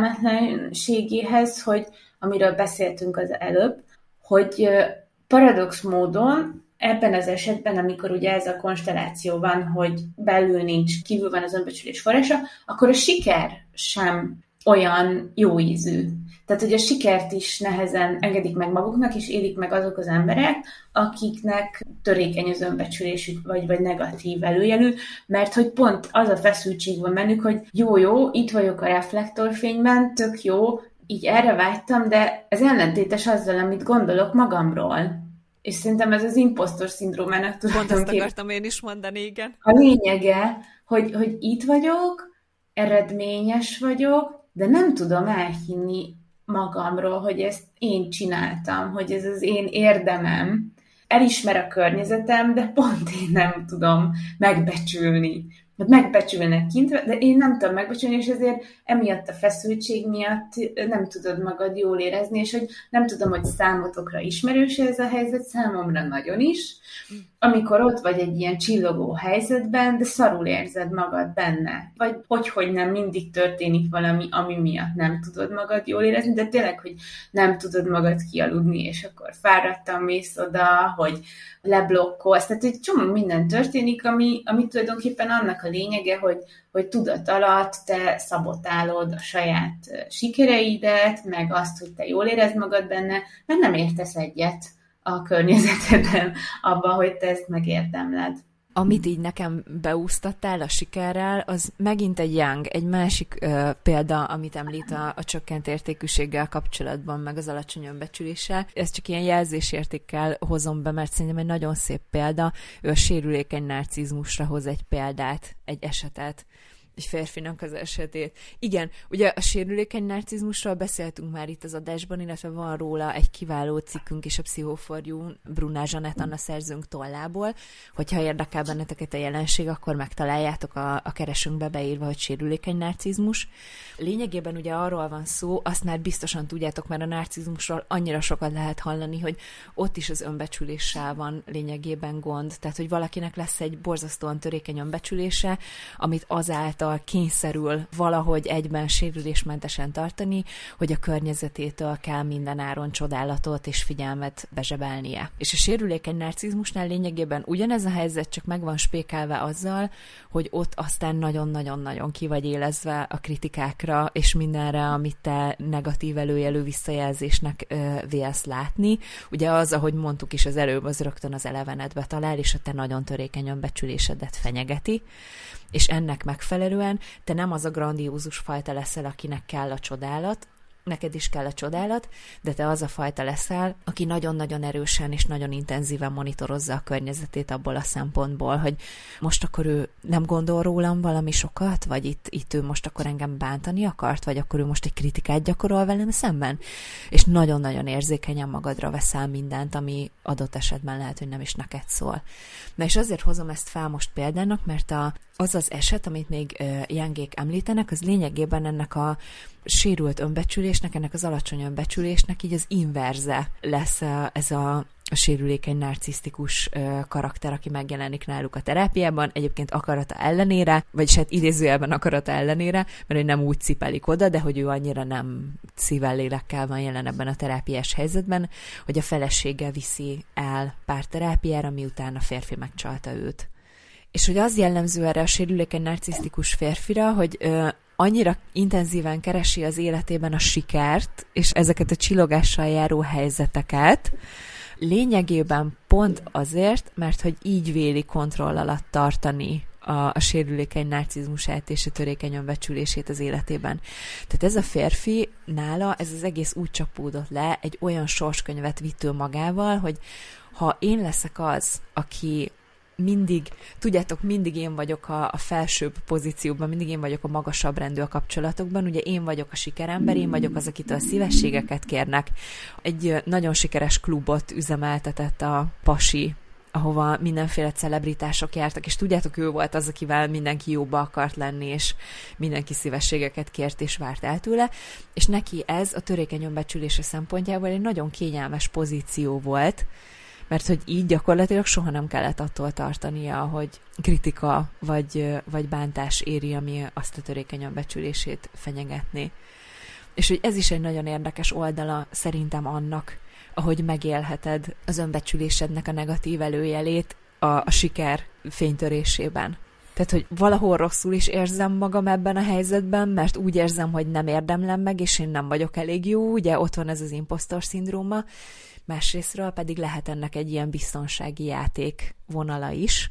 kényelmetlenségéhez, hogy amiről beszéltünk az előbb, hogy paradox módon ebben az esetben, amikor ugye ez a konstelláció van, hogy belül nincs, kívül van az önbecsülés forrása, akkor a siker sem olyan jó ízű. Tehát, hogy a sikert is nehezen engedik meg maguknak, és élik meg azok az emberek, akiknek törékeny az önbecsülésük, vagy negatív előjelű, mert hogy pont az a feszültség van bennük, hogy jó, itt vagyok a reflektorfényben, tök jó, így erre vágytam, de ez ellentétes azzal, amit gondolok magamról. És szerintem ez az imposztor szindrómának Pont ezt akartam én is mondani, igen. A lényege, hogy itt vagyok, eredményes vagyok, de nem tudom elhinni magamról, hogy ezt én csináltam, hogy ez az én érdemem. Elismer a környezetem, de pont én nem tudom megbecsülni. Megbecsülnek kint, de én nem tudom megbecsülni, és ezért emiatt a feszültség miatt nem tudod magad jól érezni, és hogy nem tudom, hogy számotokra ismerős ez a helyzet, számomra nagyon is, amikor ott vagy egy ilyen csillogó helyzetben, de szarul érzed magad benne. Vagy hogy nem mindig történik valami, ami miatt nem tudod magad jól érezni, de tényleg, hogy nem tudod magad kialudni, és akkor fáradtan mész oda, hogy leblokkolsz. Tehát egy csomó minden történik, ami tulajdonképpen annak a lényege, hogy tudat alatt te szabotálod a saját sikereidet, meg azt, hogy te jól érezd magad benne, mert nem értesz egyet a környezeteden abban, hogy te ezt megérdemled. Amit így nekem beúsztattál a sikerrel, az megint egy egy másik példa, amit említ a csökkent értékűséggel kapcsolatban, meg az alacsony önbecsüléssel. Ezt csak ilyen jelzésértékkel hozom be, mert szerintem egy nagyon szép példa. Ő a sérülékeny narcizmusra hoz egy példát, egy esetet, egy férfinak az esetét. Igen, ugye a sérülékeny narcizmusról beszéltünk már itt az adásban, illetve van róla egy kiváló cikkünk is a Pszichó4You Brunná Zsanett Anna szerzőnk tollából, hogyha érdekel benneteket a jelenség, akkor megtaláljátok a keresőnkbe beírva, hogy sérülékeny narcizmus. Lényegében ugye arról van szó, azt már biztosan tudjátok, mert a narcizmusról annyira sokat lehet hallani, hogy ott is az önbecsüléssel van lényegében gond. Tehát, hogy valakinek lesz egy borzasztóan törékeny önbecsülése, amit azáltal kényszerül valahogy egyben sérülésmentesen tartani, hogy a környezetétől kell minden áron csodálatot és figyelmet bezsebelnie. És a sérülékeny narcizmusnál lényegében ugyanez a helyzet, csak meg van spékelve azzal, hogy ott aztán nagyon-nagyon-nagyon ki vagy élezve a kritikákra és mindenre, amit te negatív előjelű visszajelzésnek vélsz látni. Ugye az, ahogy mondtuk is az előbb, az rögtön az elevenedbe talál, és a te nagyon törékeny önbecsülésedet fenyegeti, és ennek megfelelően megfelelően te nem az a grandiózus fajta leszel, akinek kell a csodálat, neked is kell a csodálat, de te az a fajta leszel, aki nagyon-nagyon erősen és nagyon intenzíven monitorozza a környezetét abból a szempontból, hogy most akkor ő nem gondol rólam valami sokat, vagy itt ő most akkor engem bántani akart, vagy akkor ő most egy kritikát gyakorol velem szemben, és nagyon-nagyon érzékenyen magadra veszel mindent, ami adott esetben lehet, hogy nem is neked szól. Na és azért hozom ezt fel most példának, mert az az eset, amit még Jangék említenek, az lényegében ennek a sérült önbecsülésnek, ennek az alacsony önbecsülésnek így az inverze lesz ez a sérülékeny narcisztikus karakter, aki megjelenik náluk a terápiában, egyébként akarata ellenére, vagyis hát idézőjelben akarata ellenére, mert ő nem úgy cipelik oda, de hogy ő annyira nem szívvel, lélekkel van jelen ebben a terápiás helyzetben, hogy a feleséggel viszi el párterápiára, miután a férfi megcsalta őt. És hogy az jellemző erre a sérülékeny narcisztikus férfira, hogy annyira intenzíven keresi az életében a sikert, és ezeket a csillogással járó helyzeteket, lényegében pont azért, mert hogy így véli kontroll alatt tartani a sérülékeny narcizmusát és a törékeny önbecsülését az életében. Tehát ez a férfi nála, ez az egész úgy csapódott le, egy olyan sorskönyvet vitt ő magával, hogy ha én leszek az, aki tudjátok, mindig én vagyok a felsőbb pozícióban, mindig én vagyok a magasabb rendű a kapcsolatokban, ugye én vagyok a sikerember, én vagyok az, akitől szívességeket kérnek. Egy nagyon sikeres klubot üzemeltetett a pasi, ahova mindenféle celebritások jártak, és tudjátok, ő volt az, akivel mindenki jóba akart lenni, és mindenki szívességeket kért és várt el tőle, és neki ez a törékeny önbecsülése szempontjából egy nagyon kényelmes pozíció volt, mert hogy így gyakorlatilag soha nem kellett attól tartania, hogy kritika vagy bántás éri, ami azt a törékeny önbecsülését fenyegetné. És hogy ez is egy nagyon érdekes oldala szerintem annak, ahogy megélheted az önbecsülésednek a negatív előjelét a siker fénytörésében. Tehát, hogy valahol rosszul is érzem magam ebben a helyzetben, mert úgy érzem, hogy nem érdemlem meg, és én nem vagyok elég jó, ugye ott van ez az impostor szindróma, másrésztről pedig lehet ennek egy ilyen biztonsági játék vonala is,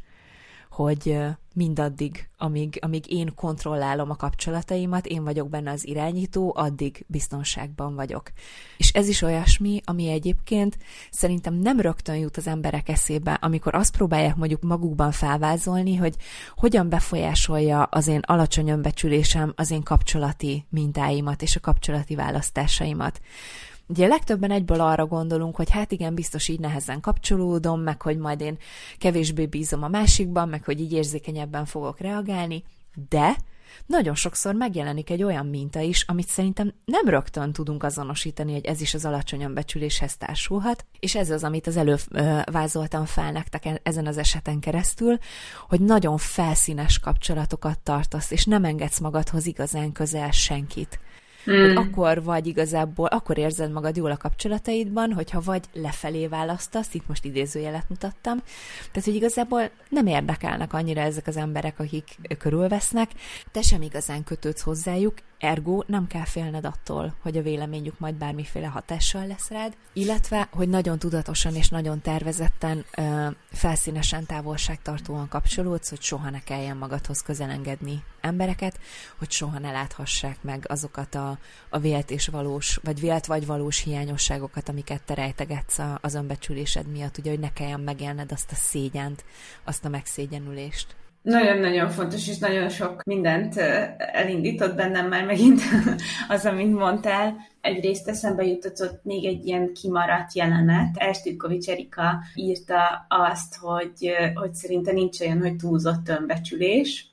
hogy mindaddig, amíg én kontrollálom a kapcsolataimat, én vagyok benne az irányító, addig biztonságban vagyok. És ez is olyasmi, ami egyébként szerintem nem rögtön jut az emberek eszébe, amikor azt próbálják mondjuk magukban felvázolni, hogy hogyan befolyásolja az én alacsony önbecsülésem az én kapcsolati mintáimat és a kapcsolati választásaimat. Ugye legtöbben egyből arra gondolunk, hogy hát igen, biztos így nehezen kapcsolódom, meg hogy majd én kevésbé bízom a másikban, meg hogy így érzékenyebben fogok reagálni, de nagyon sokszor megjelenik egy olyan minta is, amit szerintem nem rögtön tudunk azonosítani, hogy ez is az alacsony önbecsüléshez társulhat, és ez az, amit az előbb vázoltam fel nektek ezen az eseten keresztül, hogy nagyon felszínes kapcsolatokat tartasz, és nem engedsz magadhoz igazán közel senkit. Akkor vagy igazából, akkor érzed magad jól a kapcsolataidban, hogyha vagy lefelé választasz, itt most idézőjelet mutattam, tehát, hogy igazából nem érdekelnek annyira ezek az emberek, akik körülvesznek, te sem igazán kötődsz hozzájuk, ergo nem kell félned attól, hogy a véleményük majd bármiféle hatással lesz rád, illetve, hogy nagyon tudatosan és nagyon tervezetten, felszínesen, távolságtartóan kapcsolódsz, hogy soha ne kelljen magadhoz közelengedni embereket, hogy soha ne láthassák meg azokat a vélt és valós, vagy vélt vagy valós hiányosságokat, amiket te rejtegetsz az önbecsülésed miatt, ugye, hogy ne kelljen megélned azt a szégyent, azt a megszégyenülést. Nagyon-nagyon fontos, és nagyon sok mindent elindított bennem már megint az, amit mondtál. Egyrészt eszembe jutott még egy ilyen kimaradt jelenet. Erstürkovics Erika írta azt, hogy szerinte nincs olyan, hogy túlzott önbecsülés,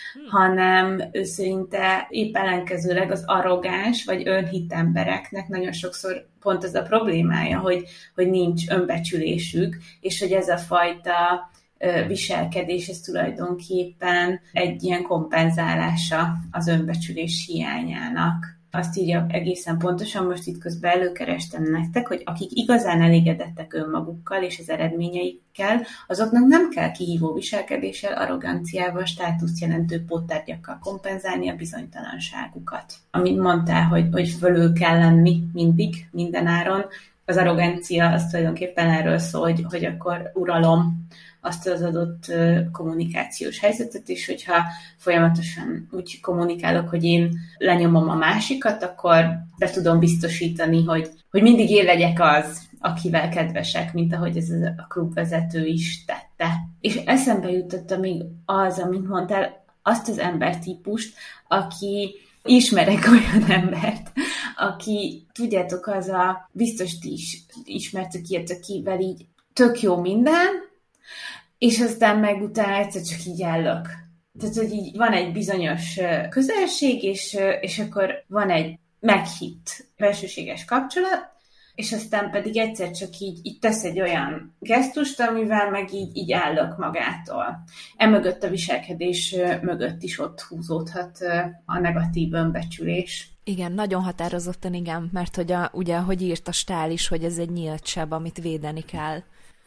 hanem ő szerinte épp ellenkezőleg az arrogáns vagy önhit embereknek nagyon sokszor pont az a problémája, hogy nincs önbecsülésük, és hogy ez a fajta viselkedés, ez tulajdonképpen egy ilyen kompenzálása az önbecsülés hiányának. Azt írja egészen pontosan, most itt közben előkerestem nektek, hogy akik igazán elégedettek önmagukkal és az eredményeikkel, azoknak nem kell kihívó viselkedéssel, arroganciával, státuszt jelentő póttárgyakkal kompenzálni a bizonytalanságukat. Amit mondtál, hogy fölül kell lenni mindig, mindenáron, az arrogancia az tulajdonképpen erről szól, hogy akkor uralom azt az adott kommunikációs helyzetet, és hogyha folyamatosan úgy kommunikálok, hogy én lenyomom a másikat, akkor be tudom biztosítani, hogy mindig én legyek az, akivel kedvesek, mint ahogy ez a klubvezető is tette. És eszembe jutott még az, amit mondtál, azt az embertípust, aki ismerek olyan embert, aki, tudjátok, az a biztos ti is ismertek ilyet, akivel így tök jó minden, és aztán meg utána egyszer csak így állok. Tehát, hogy így van egy bizonyos közelség, és akkor van egy meghitt belsőséges kapcsolat, és aztán pedig egyszer csak így tesz egy olyan gesztust, amivel meg így állok magától. Emögött a viselkedés mögött is ott húzódhat a negatív önbecsülés. Igen, nagyon határozottan igen, mert hogy ugye, ahogy írt a Stál is, hogy ez egy nyílt seb, amit védeni kell.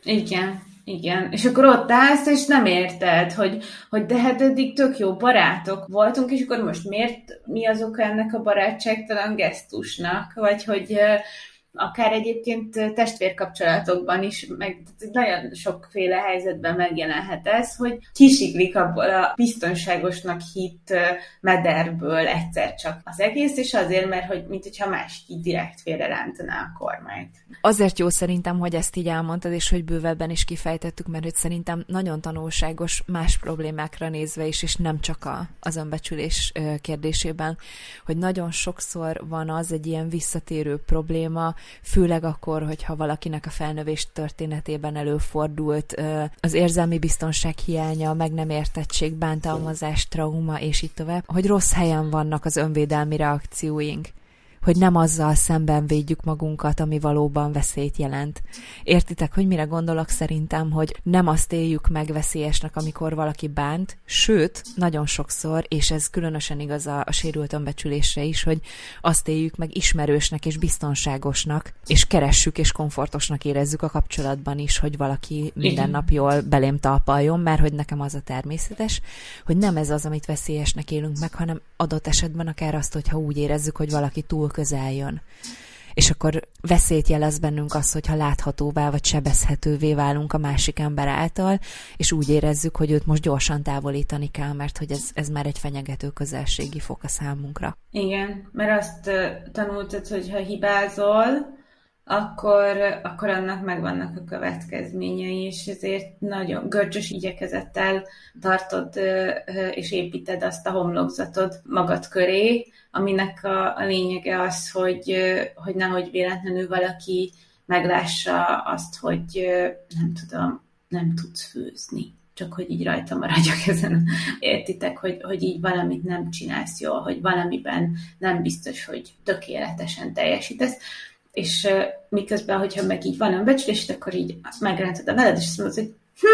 Igen. És akkor ott állsz, és nem érted, hogy de hát eddig tök jó barátok voltunk, és akkor most miért mi az oka ennek a barátságtalan gesztusnak? Vagy hogy akár egyébként testvérkapcsolatokban is, meg nagyon sokféle helyzetben megjelenhet ez, hogy kisiklik abból a biztonságosnak hitt mederből egyszer csak az egész, és azért, mert hogy mint hogyha másik így direkt félrerántaná a kormányt. Azért jó szerintem, hogy ezt így elmondtad, és hogy bővebben is kifejtettük, mert hogy szerintem nagyon tanulságos más problémákra nézve is, és nem csak az önbecsülés kérdésében, hogy nagyon sokszor van az egy ilyen visszatérő probléma, főleg akkor, hogyha valakinek a felnövés történetében előfordult az érzelmi biztonság hiánya, meg nem értettség, bántalmazás, trauma, és így tovább, hogy rossz helyen vannak az önvédelmi reakcióink, hogy nem azzal szemben védjük magunkat, ami valóban veszélyt jelent. Értitek, hogy mire gondolok? Szerintem, hogy nem azt éljük meg veszélyesnek, amikor valaki bánt, sőt, nagyon sokszor, és ez különösen igaz a sérült önbecsülésre is, hogy azt éljük meg ismerősnek és biztonságosnak, és keressük és komfortosnak érezzük a kapcsolatban is, hogy valaki minden nap jól belém talpaljon, mert hogy nekem az a természetes, hogy nem ez az, amit veszélyesnek élünk meg, hanem adott esetben akár azt, hogyha úgy érezzük, hogy valaki túl közel jön. És akkor veszélyt jelez bennünk az, hogyha láthatóvá vagy sebezhetővé válunk a másik ember által, és úgy érezzük, hogy őt most gyorsan távolítani kell, mert hogy ez már egy fenyegető közelségi fok a számunkra. Igen, mert azt tanultad, hogy ha hibázol, akkor annak megvannak a következményei, és ezért nagyon görcsös igyekezettel tartod és építed azt a homlokzatod magad köré, aminek a lényege az, hogy nehogy véletlenül valaki meglássa azt, hogy nem tudom, nem tudsz főzni. Csak hogy így rajta maradjak ezen. Értitek, hogy így valamit nem csinálsz jól, hogy valamiben nem biztos, hogy tökéletesen teljesítesz. És miközben, hogyha meg így van önbecsülés, akkor így megrántod a veled, és azt mondod, hogy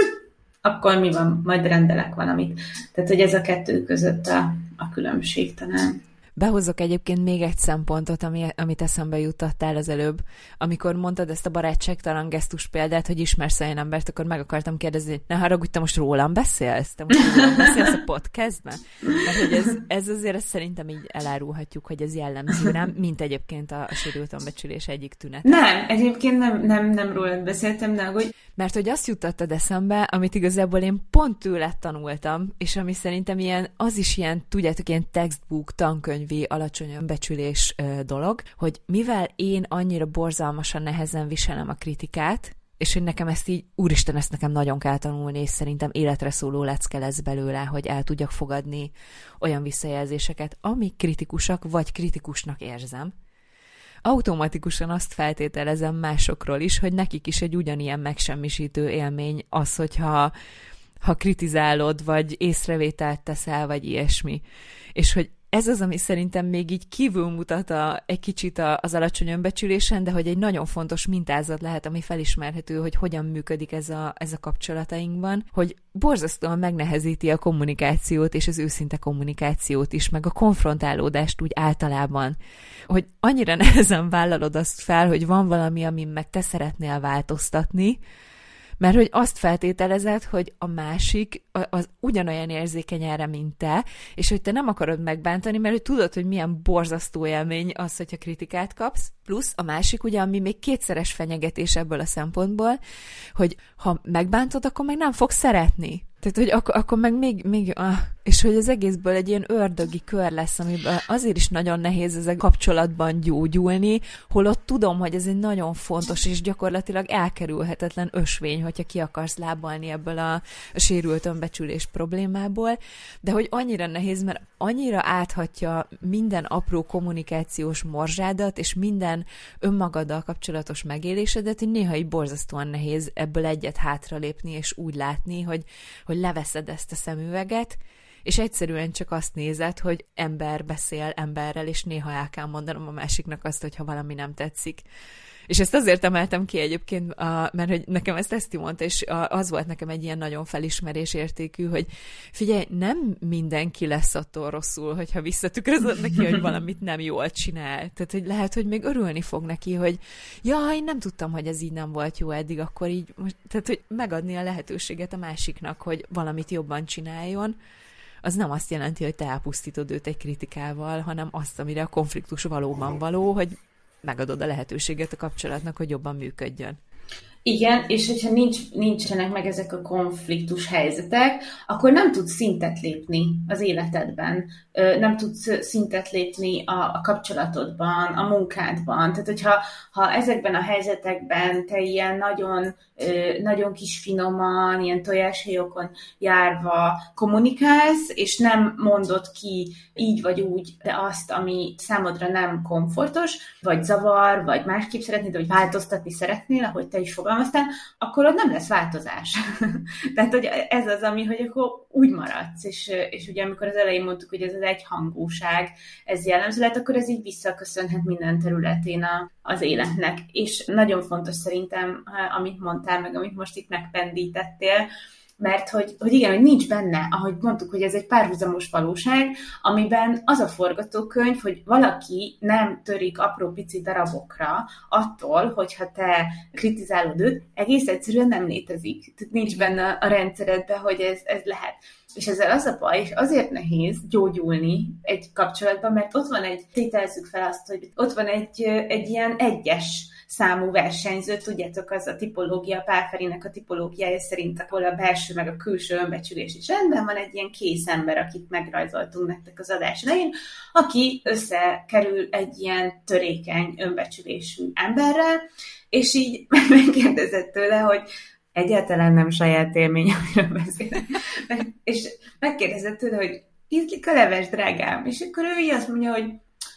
akkor mi van, majd rendelek valamit. Tehát, hogy ez a kettő között a különbség talán. Behozok egyébként még egy szempontot, amit eszembe juttattál az előbb. Amikor mondtad ezt a barátságtalan gesztus példát, hogy ismersz olyan embert, akkor meg akartam kérdezni, hogy ne haragudj, te most rólam beszélsz? Te most rólam beszélsz a podcastben? Mert hogy ez azért ezt szerintem így elárulhatjuk, hogy ez jellemző, nem? Mint egyébként a sérült önbecsülés egyik tünete. Nem, egyébként nem rólad beszéltem, de hogy... Mert hogy azt juttattad eszembe, amit igazából én pont tőled tanultam, és ami szerintem az is ilyen, tudjátok, ilyen textbook, tankönyvi, alacsony önbecsülés dolog, hogy mivel én annyira borzalmasan nehezen viselem a kritikát, és hogy nekem ezt így, úristen, ezt nekem nagyon kell tanulni, és szerintem életre szóló lecke lesz belőle, hogy el tudjak fogadni olyan visszajelzéseket, amik kritikusak, vagy kritikusnak érzem. Automatikusan azt feltételezem másokról is, hogy nekik is egy ugyanilyen megsemmisítő élmény az, hogyha kritizálod, vagy észrevételt teszel, vagy ilyesmi. És hogy ez az, ami szerintem még így kívül mutat egy kicsit az alacsony önbecsülésen, de hogy egy nagyon fontos mintázat lehet, ami felismerhető, hogy hogyan működik ez a kapcsolatainkban, hogy borzasztóan megnehezíti a kommunikációt, és az őszinte kommunikációt is, meg a konfrontálódást úgy általában. Hogy annyira nehezen vállalod azt fel, hogy van valami, amin meg te szeretnél változtatni, mert hogy azt feltételezed, hogy a másik az ugyanolyan érzékeny erre, mint te, és hogy te nem akarod megbántani, mert hogy tudod, hogy milyen borzasztó élmény az, hogyha kritikát kapsz, Plusz a másik, ugye, ami még kétszeres fenyegetés ebből a szempontból, hogy ha megbántod, akkor meg nem fogsz szeretni. Tehát, hogy akkor meg még és hogy az egészből egy ilyen ördögi kör lesz, amiben azért is nagyon nehéz ezek kapcsolatban gyógyulni, holott tudom, hogy ez egy nagyon fontos és gyakorlatilag elkerülhetetlen ösvény, hogyha ki akarsz lábalni ebből a sérült önbecsülés problémából, de hogy annyira nehéz, mert annyira áthatja minden apró kommunikációs morzsádat, és minden önmagaddal kapcsolatos megélésedet, hogy néha így borzasztóan nehéz ebből egyet hátralépni, és úgy látni, hogy leveszed ezt a szemüveget, és egyszerűen csak azt nézed, hogy ember beszél emberrel, és néha el kell mondanom a másiknak azt, hogyha valami nem tetszik. És ezt azért emeltem ki egyébként, mert hogy nekem ezt Eszti mondta, és az volt nekem egy ilyen nagyon felismerés értékű, hogy figyelj, nem mindenki lesz attól rosszul, hogyha visszatükrözöd neki, hogy valamit nem jól csinál. Tehát, hogy lehet, hogy még örülni fog neki, hogy jaj, nem tudtam, hogy ez így nem volt jó eddig, akkor így, tehát, hogy megadni a lehetőséget a másiknak, hogy valamit jobban csináljon, az nem azt jelenti, hogy te elpusztítod őt egy kritikával, hanem azt, amire a konfliktus valóban való, hogy megadod a lehetőséget a kapcsolatnak, hogy jobban működjön. Igen, és hogyha nincsenek meg ezek a konfliktus helyzetek, akkor nem tudsz szintet lépni az életedben, nem tudsz szintet lépni a kapcsolatodban, a munkádban. Tehát, hogyha ezekben a helyzetekben te ilyen nagyon kis finoman, ilyen tojáshéjokon járva kommunikálsz, és nem mondod ki így vagy úgy, de azt, ami számodra nem komfortos, vagy zavar, vagy másképp szeretnéd, vagy változtatni szeretnél, ahogy te is fogalmaztál, akkor ott nem lesz változás. Tehát, hogy ez az, ami, hogy akkor úgy maradsz, és ugye amikor az elején mondtuk, hogy ez az egyhangúság, ez jellemző lehet, akkor ez így visszaköszönhet minden területén az életnek. És nagyon fontos szerintem, amit mondtál, meg amit most itt megpendítettél, mert hogy igen, hogy nincs benne, ahogy mondtuk, hogy ez egy párhuzamos valóság, amiben az a forgatókönyv, hogy valaki nem törik apró pici darabokra attól, hogyha te kritizálod őt, egész egyszerűen nem létezik. Tehát nincs benne a rendszeredben, hogy ez lehet. És ezzel az a baj, és azért nehéz gyógyulni egy kapcsolatban, mert ott van tételezzük fel azt, hogy ott van egy ilyen egyes számú versenyző, tudjátok, az a tipológia, Pál Ferinek a tipológiája szerint, ahol a belső meg a külső önbecsülés is rendben van, egy ilyen kész ember, akit megrajzoltunk nektek az adás elején, aki összekerül egy ilyen törékeny önbecsülésű emberrel, és így megkérdezett tőle, hogy egyáltalán nem saját élmény, amiről beszélek. És megkérdezett tőle, hogy ízlik a leves, drágám? És akkor ő így azt mondja, hogy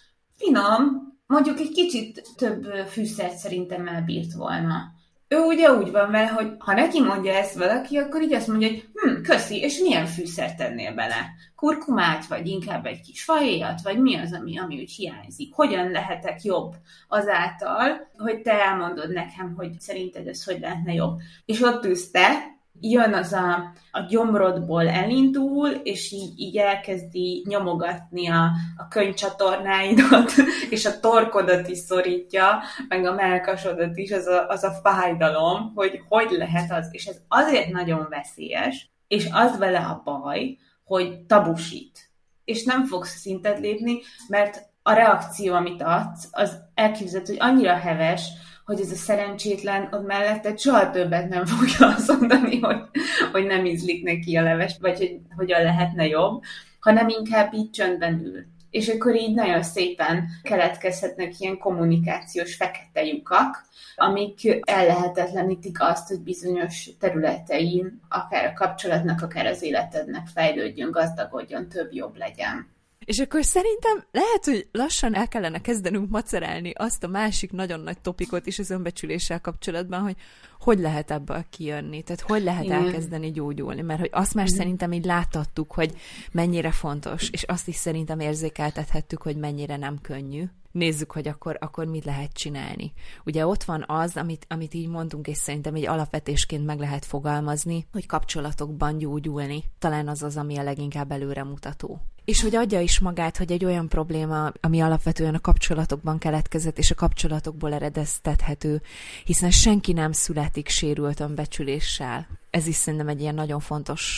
finom, mondjuk egy kicsit több fűszert szerintem elbírt volna. Ő ugye úgy van vele, hogy ha neki mondja ezt valaki, akkor így azt mondja, hogy köszi, és milyen fűszert tennél bele? Kurkumát, vagy inkább egy kis fahéjat, vagy mi az, ami úgy hiányzik? Hogyan lehetek jobb azáltal, hogy te elmondod nekem, hogy szerinted ez hogy lehetne jobb? És ott ülsz te, jön az a gyomrodból elindul, és így elkezdi nyomogatni a könycsatornáidat, és a torkodat is szorítja, meg a mellkasodat is, az a fájdalom, hogy lehet az. És ez azért nagyon veszélyes, és az vele a baj, hogy tabusít. És nem fogsz szintet lépni, mert a reakció, amit adsz, az elképzelhető, hogy annyira heves, hogy ez a szerencsétlen ott mellette soha többet nem fogja azt mondani, hogy nem ízlik neki a leves, vagy hogy hogyan lehetne jobb, hanem inkább így csöndben ül. És akkor így nagyon szépen keletkezhetnek ilyen kommunikációs fekete lyukak, amik ellehetetlenítik azt, hogy bizonyos területein, akár a kapcsolatnak, akár az életednek fejlődjön, gazdagodjon, több jobb legyen. És akkor szerintem lehet, hogy lassan el kellene kezdenünk macerálni azt a másik nagyon nagy topikot is az önbecsüléssel kapcsolatban, hogy lehet ebből kijönni, tehát hogy lehet elkezdeni gyógyulni, mert hogy azt már szerintem így láttattuk, hogy mennyire fontos, és azt is szerintem érzékeltethettük, hogy mennyire nem könnyű. Nézzük, hogy akkor mit lehet csinálni. Ugye ott van az, amit így mondtunk, és szerintem egy alapvetésként meg lehet fogalmazni, hogy kapcsolatokban gyógyulni. Talán az, ami a leginkább előremutató. És hogy adja is magát, hogy egy olyan probléma, ami alapvetően a kapcsolatokban keletkezett, és a kapcsolatokból eredeztethető, hiszen senki nem születik sérült önbecsüléssel. Ez is szerintem egy ilyen nagyon fontos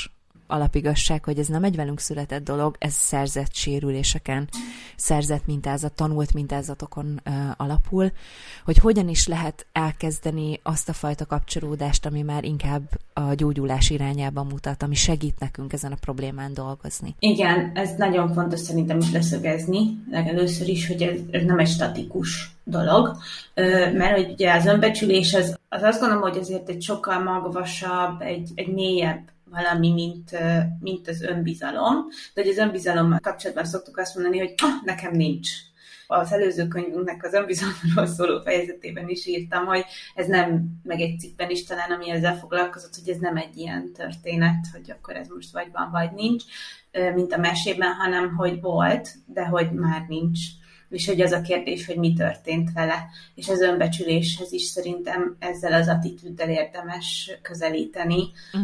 alapigazság, hogy ez nem egy velünk született dolog, ez szerzett sérüléseken, szerzett mintázat, tanult mintázatokon alapul, hogy hogyan is lehet elkezdeni azt a fajta kapcsolódást, ami már inkább a gyógyulás irányába mutat, ami segít nekünk ezen a problémán dolgozni. Igen, ez nagyon fontos szerintem is leszögezni, legelőször is, hogy ez nem egy statikus dolog, mert hogy ugye az önbecsülés az azt gondolom, hogy azért egy sokkal magvasabb, egy mélyebb valami, mint az önbizalom. De hogy az önbizalommal kapcsolatban szoktuk azt mondani, hogy nekem nincs. Az előző könyvünknek az önbizalomról szóló fejezetében is írtam, hogy ez nem, meg egy cikkben is talán, ami ezzel foglalkozott, hogy ez nem egy ilyen történet, hogy akkor ez most vagy van, vagy nincs, mint a mesében, hanem hogy volt, de hogy már nincs. És hogy az a kérdés, hogy mi történt vele. És az önbecsüléshez is szerintem ezzel az attitűddel érdemes közelíteni,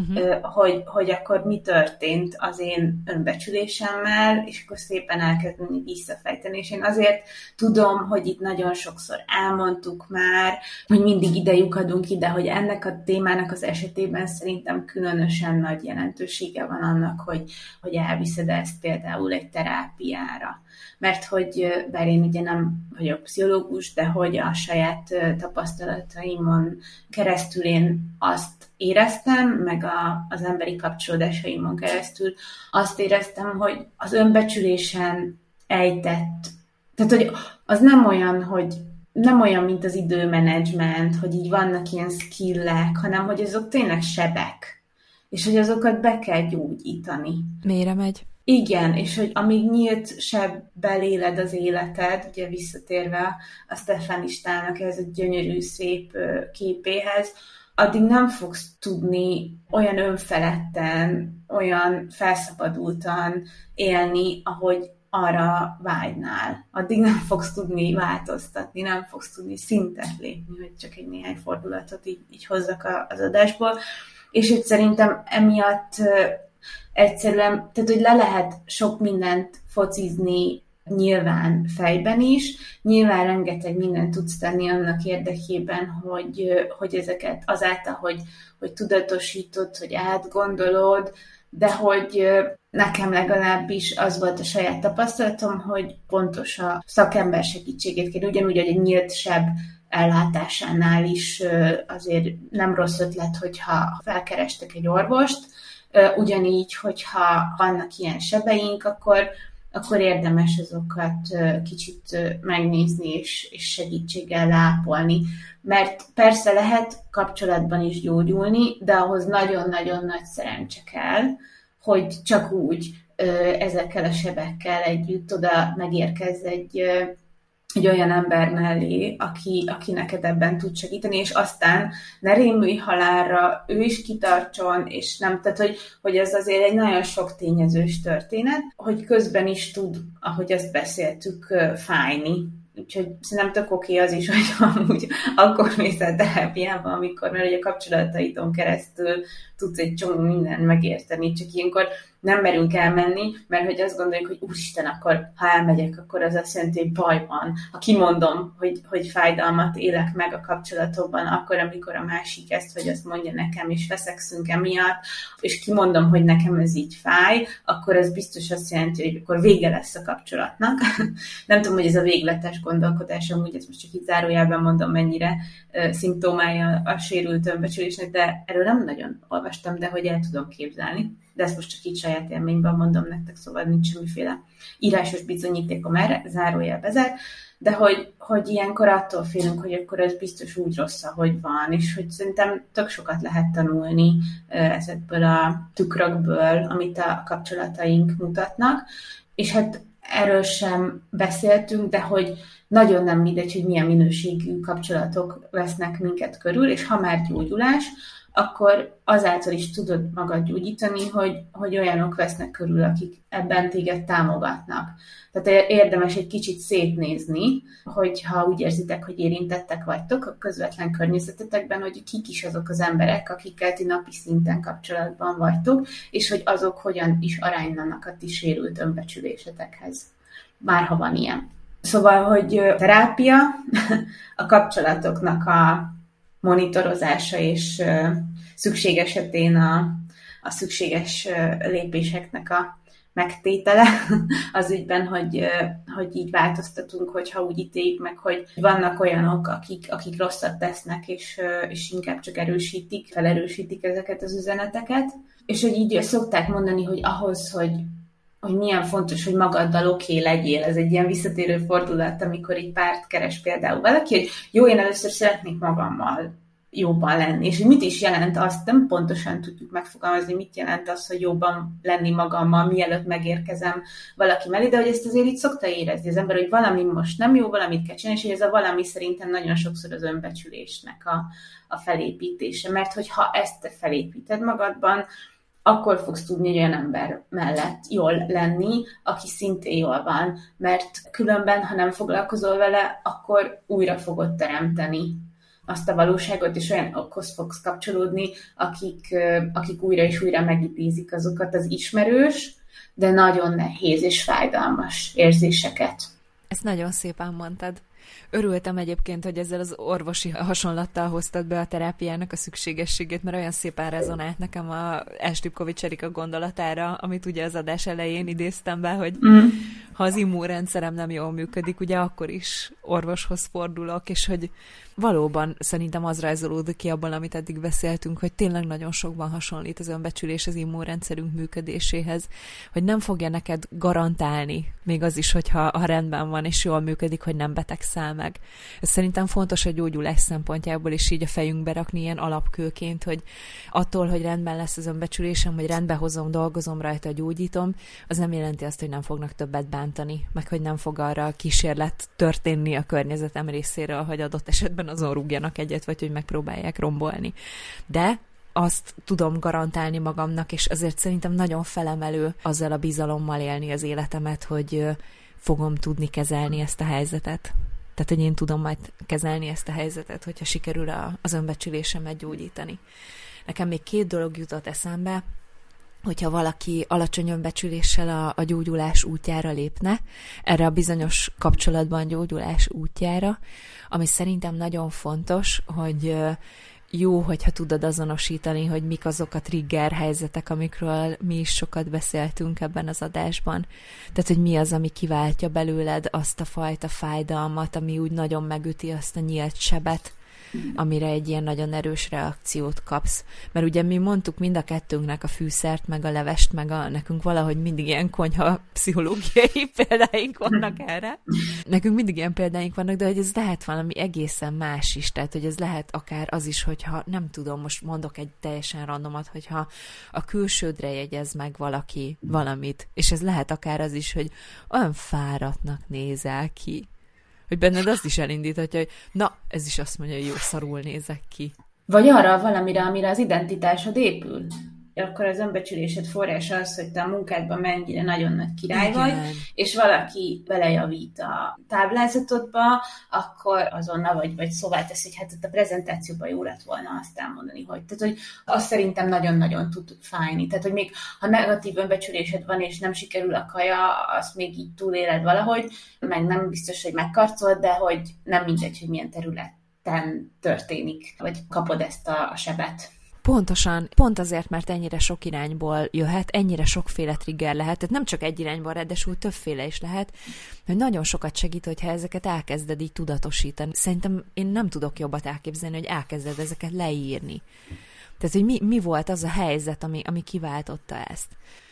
hogy akkor mi történt az én önbecsülésemmel, és akkor szépen elkezdeni visszafejteni. És én azért tudom, hogy itt nagyon sokszor elmondtuk már, hogy mindig ide lyukadunk ide, hogy ennek a témának az esetében szerintem különösen nagy jelentősége van annak, hogy elviszed ezt például egy terápiára. Mert hogy, bár én ugye nem vagyok pszichológus, de hogy a saját tapasztalataimon keresztül én azt éreztem, meg az emberi kapcsolódásaimon keresztül azt éreztem, hogy az önbecsülésen ejtett, tehát hogy az nem olyan, mint az időmenedzsment, hogy így vannak ilyen skillek, hanem hogy azok tényleg sebek, és hogy azokat be kell gyógyítani. Mélyre megy? Igen, és hogy amíg nyílt sebbel éled az életed, ugye visszatérve a Stefanistának ez a gyönyörű, szép képéhez, addig nem fogsz tudni olyan önfeledten, olyan felszabadultan élni, ahogy arra vágynál. Addig nem fogsz tudni változtatni, nem fogsz tudni szintet lépni, hogy csak egy néhány fordulatot így hozzak az adásból. És itt szerintem emiatt egyszerűen, tehát hogy le lehet sok mindent focizni nyilván fejben is, nyilván rengeteg mindent tudsz tenni annak érdekében, hogy ezeket azáltal, hogy tudatosítod, hogy átgondolod, de hogy nekem legalábbis az volt a saját tapasztalatom, hogy pontos a szakember segítségét kér, ugyanúgy, hogy egy nyílt seb ellátásánál is azért nem rossz ötlet, hogyha felkerestek egy orvost, ugyanígy, hogyha vannak ilyen sebeink, akkor érdemes azokat kicsit megnézni és segítséggel ápolni. Mert persze lehet kapcsolatban is gyógyulni, de ahhoz nagyon-nagyon nagy szerencse kell, hogy csak úgy ezekkel a sebekkel együtt oda megérkezz egy olyan ember mellé, aki neked ebben tud segíteni, és aztán ne rémülj halálra, ő is kitartson, és nem, tehát hogy ez azért egy nagyon sok tényezős történet, hogy közben is tud, ahogy azt beszéltük, fájni. Úgyhogy szerintem tök oké az is, hogy amúgy akkor mész el terápiába, amikor, mert ugye a kapcsolataidon keresztül tudsz egy csomó mindent megérteni, csak ilyenkor nem merünk elmenni, mert hogy azt gondoljuk, hogy úristen, akkor ha elmegyek, akkor az azt jelenti, hogy baj van. Ha kimondom, hogy fájdalmat élek meg a kapcsolatokban, akkor, amikor a másik ezt vagy azt mondja nekem, és veszekszünk emiatt, és kimondom, hogy nekem ez így fáj, akkor ez biztos azt jelenti, hogy akkor vége lesz a kapcsolatnak. Nem tudom, hogy ez a végletes gondolkodás, amúgy ezt most csak így zárójelben mondom, mennyire szimptomája a sérült önbecsülésnek, de erről nem nagyon olvastam, de hogy el tudom képzelni. De ezt most csak így saját élményben mondom nektek, szóval nincs semmiféle írásos bizonyítékom erre, zárójel bezár, de hogy ilyenkor attól félünk, hogy akkor ez biztos úgy rossz, ahogy van, és hogy szerintem tök sokat lehet tanulni ezekből a tükrökből, amit a kapcsolataink mutatnak, és hát erről sem beszéltünk, de hogy nagyon nem mindegy, hogy milyen minőségű kapcsolatok vesznek minket körül, és ha már gyógyulás, akkor azáltal is tudod magad gyógyítani, hogy olyanok vesznek körül, akik ebben téged támogatnak. Tehát érdemes egy kicsit szétnézni, hogyha úgy érzitek, hogy érintettek vagytok a közvetlen környezetetekben, hogy kik is azok az emberek, akikkel ti napi szinten kapcsolatban vagytok, és hogy azok hogyan is aránylanak a ti sérült önbecsülésetekhez. Bárha van ilyen. Szóval, hogy terápia a kapcsolatoknak a monitorozása és szükség esetén a szükséges lépéseknek a megtétele az ügyben, hogy így változtatunk, hogyha úgy ítéljük meg, hogy vannak olyanok, akik rosszat tesznek, és inkább csak felerősítik ezeket az üzeneteket. És hogy így szokták mondani, hogy ahhoz, hogy milyen fontos, hogy magaddal oké legyél. Ez egy ilyen visszatérő fordulat, amikor így párt keres például valaki, hogy jó, én először szeretnék magammal jobban lenni. És hogy mit is jelent azt, nem pontosan tudjuk megfogalmazni, mit jelent az, hogy jobban lenni magammal, mielőtt megérkezem valaki mellé, de hogy ezt azért így szokta érezni az ember, hogy valami most nem jó, valamit kell csinálni, és hogy ez a valami szerintem nagyon sokszor az önbecsülésnek a felépítése. Mert hogyha ezt te felépíted magadban, akkor fogsz tudni egy olyan ember mellett jól lenni, aki szintén jól van, mert különben, ha nem foglalkozol vele, akkor újra fogod teremteni azt a valóságot, és olyanokhoz fogsz kapcsolódni, akik újra és újra megidézik azokat az ismerős, de nagyon nehéz és fájdalmas érzéseket. Ezt nagyon szépen mondtad. Örültem egyébként, hogy ezzel az orvosi hasonlattal hoztad be a terápiának a szükségességét, mert olyan szépen rezonált nekem a Stipkovics Erika gondolatára, amit ugye az adás elején idéztem be, hogy ha az immunrendszerem nem jól működik, ugye akkor is orvoshoz fordulok, és hogy valóban szerintem az rajzolódik ki abban, amit eddig beszéltünk, hogy tényleg nagyon sokban hasonlít az önbecsülés az immunrendszerünk működéséhez, hogy nem fogja neked garantálni, még az is, hogyha rendben van és jól működik, hogy nem betegszel meg. Ez szerintem fontos a gyógyulás szempontjából is így a fejünkbe rakni ilyen alapkőként, hogy attól, hogy rendben lesz az önbecsülésem, hogy rendbe hozom, dolgozom rajta, gyógyítom, az nem jelenti azt, hogy nem fognak többet bántani, meg hogy nem fog arra kísérlet történni a környezetem részéről, hogy adott esetben azon rúgjanak egyet, vagy hogy megpróbálják rombolni. De azt tudom garantálni magamnak, és azért szerintem nagyon felemelő azzal a bizalommal élni az életemet, hogy fogom tudni kezelni ezt a helyzetet. Tehát, hogy én tudom majd kezelni ezt a helyzetet, hogyha sikerül az önbecsülésemet gyógyítani. Nekem még 2 dolog jutott eszembe, hogyha valaki alacsony önbecsüléssel a gyógyulás útjára lépne, erre a bizonyos kapcsolatban gyógyulás útjára, ami szerintem nagyon fontos, hogy jó, hogyha tudod azonosítani, hogy mik azok a trigger helyzetek, amikről mi is sokat beszéltünk ebben az adásban. Tehát, hogy mi az, ami kiváltja belőled azt a fajta fájdalmat, ami úgy nagyon megüti azt a nyílt sebet, amire egy ilyen nagyon erős reakciót kapsz. Mert ugye mi mondtuk mind a kettőnknek a fűszert, meg a levest, meg nekünk valahogy mindig ilyen konyha pszichológiai példáink vannak erre. Nekünk mindig ilyen példáink vannak, de hogy ez lehet valami egészen más is. Tehát, hogy ez lehet akár az is, hogyha nem tudom, most mondok egy teljesen randomat, hogyha a külsődre jegyez meg valaki valamit, és ez lehet akár az is, hogy olyan fáradtnak nézel ki, hogy benned azt is elindíthatja, hogy na, ez is azt mondja, hogy jó, szarul nézek ki. Vagy arra valamire, amire az identitásod épül. Akkor az önbecsülésed forrása az, hogy te a munkádban mennyire nagyon nagy király vagy, és valaki belejavít a táblázatodba, akkor azonnal vagy szóvá teszi, hogy hát a prezentációban jó lett volna azt elmondani, hogy. Tehát, hogy azt szerintem nagyon-nagyon tud fájni. Tehát, hogy még ha negatív önbecsülésed van, és nem sikerül a kaja, azt még így túléled valahogy, meg nem biztos, hogy megkarcolod, de hogy nem mindegy, hogy milyen területen történik, vagy kapod ezt a sebet. Pontosan, pont azért, mert ennyire sok irányból jöhet, ennyire sokféle trigger lehet, tehát nem csak egy irányból, ráadásul többféle is lehet, hogy nagyon sokat segít, hogyha ezeket elkezded így tudatosítani. Szerintem én nem tudok jobbat elképzelni, hogy elkezded ezeket leírni. Tehát, hogy mi volt az a helyzet, ami kiváltotta ezt.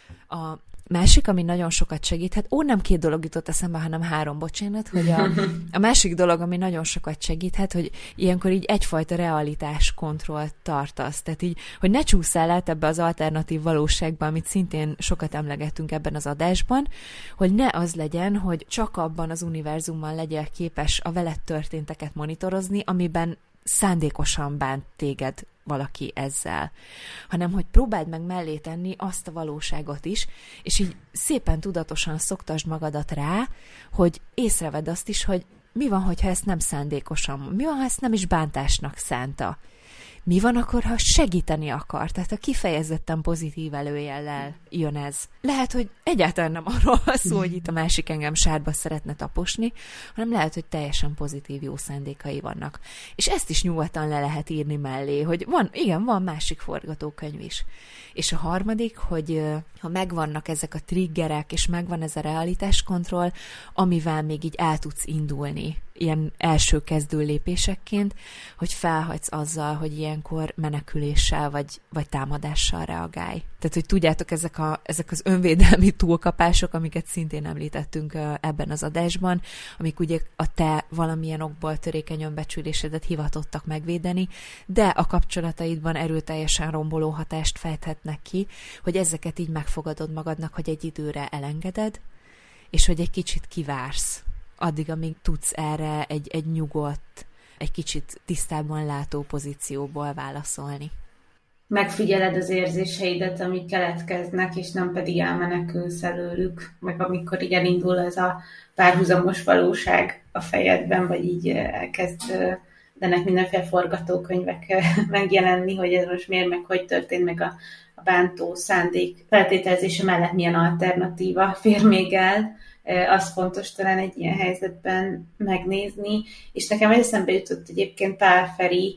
A másik, ami nagyon sokat segíthet, nem 2 dolog jutott eszembe, hanem 3, bocsánat, hogy a másik dolog, ami nagyon sokat segíthet, hogy ilyenkor így egyfajta realitáskontrollt tartasz. Tehát így, hogy ne csúszál át ebbe az alternatív valóságba, amit szintén sokat emlegettünk ebben az adásban, hogy ne az legyen, hogy csak abban az univerzumban legyél képes a veled történteket monitorozni, amiben szándékosan bánt téged valaki ezzel, hanem hogy próbáld meg mellé tenni azt a valóságot is, és így szépen tudatosan szoktasd magadat rá, hogy észrevedd azt is, hogy mi van, hogyha ezt nem szándékosan, mi van, ha ezt nem is bántásnak szánta. Mi van akkor, ha segíteni akar? Tehát a kifejezetten pozitív előjellel jön ez. Lehet, hogy egyáltalán nem arról szó, hogy itt a másik engem sárba szeretne taposni, hanem lehet, hogy teljesen pozitív jó szándékai vannak. És ezt is nyugodtan le lehet írni mellé, hogy van másik forgatókönyv is. És a harmadik, hogy ha megvannak ezek a triggerek, és megvan ez a realitáskontroll, amivel még így el tudsz indulni, ilyen első kezdő lépésekként, hogy felhagysz azzal, hogy ilyenkor meneküléssel vagy támadással reagálj. Tehát, hogy tudjátok, ezek az önvédelmi túlkapások, amiket szintén említettünk ebben az adásban, amik ugye a te valamilyen okból törékeny önbecsülésedet hivatottak megvédeni, de a kapcsolataidban erőteljesen romboló hatást fejthetnek ki, hogy ezeket így megfogadod magadnak, hogy egy időre elengeded, és hogy egy kicsit kivársz, addig, amíg tudsz erre egy nyugodt, egy kicsit tisztában látó pozícióból válaszolni. Megfigyeled az érzéseidet, amik keletkeznek, és nem pedig elmenekülsz előlük, meg amikor így elindul ez a párhuzamos valóság a fejedben, vagy így elkezdenek mindenféle forgatókönyvek megjelenni, hogy ez most miért, meg hogy történt, meg a bántó szándék feltételezése mellett milyen alternatíva fér még el. Az fontos talán egy ilyen helyzetben megnézni, és nekem eszembe jutott egyébként Pál Feri,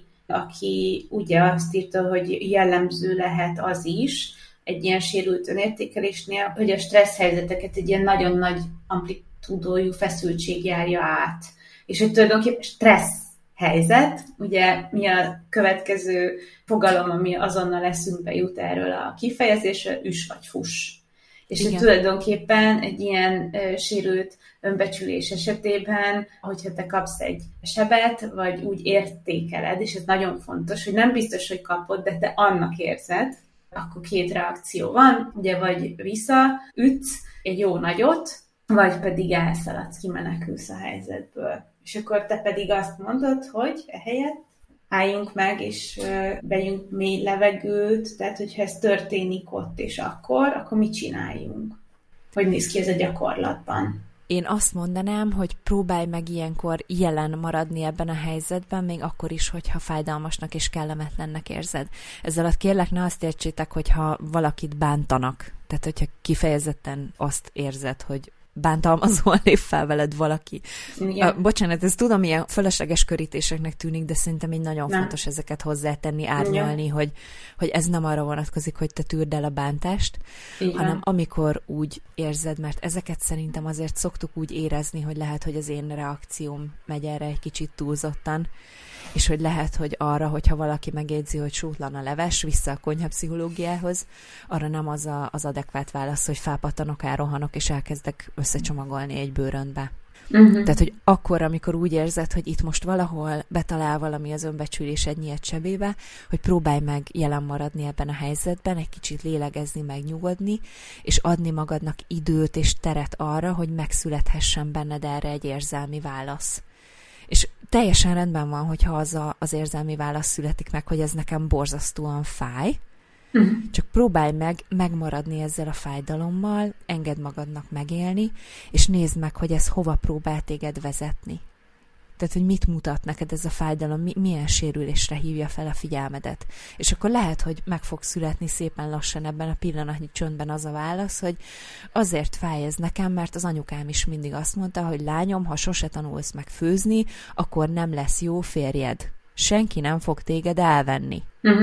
aki ugye azt írta, hogy jellemző lehet az is egy ilyen sérült önértékelésnél, hogy a stressz helyzeteket egy ilyen nagyon nagy amplitúdójú feszültség járja át. És hogy tulajdonképpen stressz helyzet, ugye mi a következő fogalom, ami azonnal eszünkbe jut erről a kifejezésről, üss vagy fuss. És hogy tulajdonképpen egy ilyen sérült önbecsülés esetében, hogyha te kapsz egy sebet, vagy úgy értékeled, és ez nagyon fontos, hogy nem biztos, hogy kapod, de te annak érzed, akkor két reakció van, ugye vagy visszaütsz egy jó nagyot, vagy pedig elszaladsz, kimenekülsz a helyzetből. És akkor te pedig azt mondod, hogy ehelyett álljunk meg, és vegyünk mély levegőt, tehát hogyha ez történik ott és akkor mit csináljunk? Hogy néz ki ez a gyakorlatban? Én azt mondanám, hogy próbálj meg ilyenkor jelen maradni ebben a helyzetben, még akkor is, hogyha fájdalmasnak és kellemetlennek érzed. Ezzel alatt kérlek, ne azt értsétek, hogyha valakit bántanak. Tehát, hogyha kifejezetten azt érzed, hogy bántalmazóan lép fel veled valaki. Bocsánat, ez tudom, ilyen fölösleges körítéseknek tűnik, de szerintem így nagyon fontos ezeket hozzátenni, árnyalni, hogy ez nem arra vonatkozik, hogy te tűrd el a bántást, hanem amikor úgy érzed, mert ezeket szerintem azért szoktuk úgy érezni, hogy lehet, hogy az én reakcióm megy erre egy kicsit túlzottan, és hogy lehet, hogy arra, hogyha valaki megjegyzi, hogy sútlan a leves, vissza a konyhapszichológiához, arra nem az adekvát válasz, hogy felpattanok, elrohanok, és elkezdek összecsomagolni egy bőröntbe. Tehát, hogy akkor, amikor úgy érzed, hogy itt most valahol betalál valami az önbecsülésed nyílt sebébe, hogy próbálj meg jelen maradni ebben a helyzetben, egy kicsit lélegezni, megnyugodni, és adni magadnak időt és teret arra, hogy megszülethessen benned erre egy érzelmi válasz. És teljesen rendben van, hogyha az érzelmi válasz születik meg, hogy ez nekem borzasztóan fáj, csak próbálj meg megmaradni ezzel a fájdalommal, engedd magadnak megélni, és nézd meg, hogy ez hova próbál téged vezetni. Tehát, hogy mit mutat neked ez a fájdalom, milyen sérülésre hívja fel a figyelmedet. És akkor lehet, hogy meg fog születni szépen lassan ebben a pillanatnyi csöndben az a válasz, hogy azért fáj ez nekem, mert az anyukám is mindig azt mondta, hogy lányom, ha sose tanulsz meg főzni, akkor nem lesz jó férjed. Senki nem fog téged elvenni.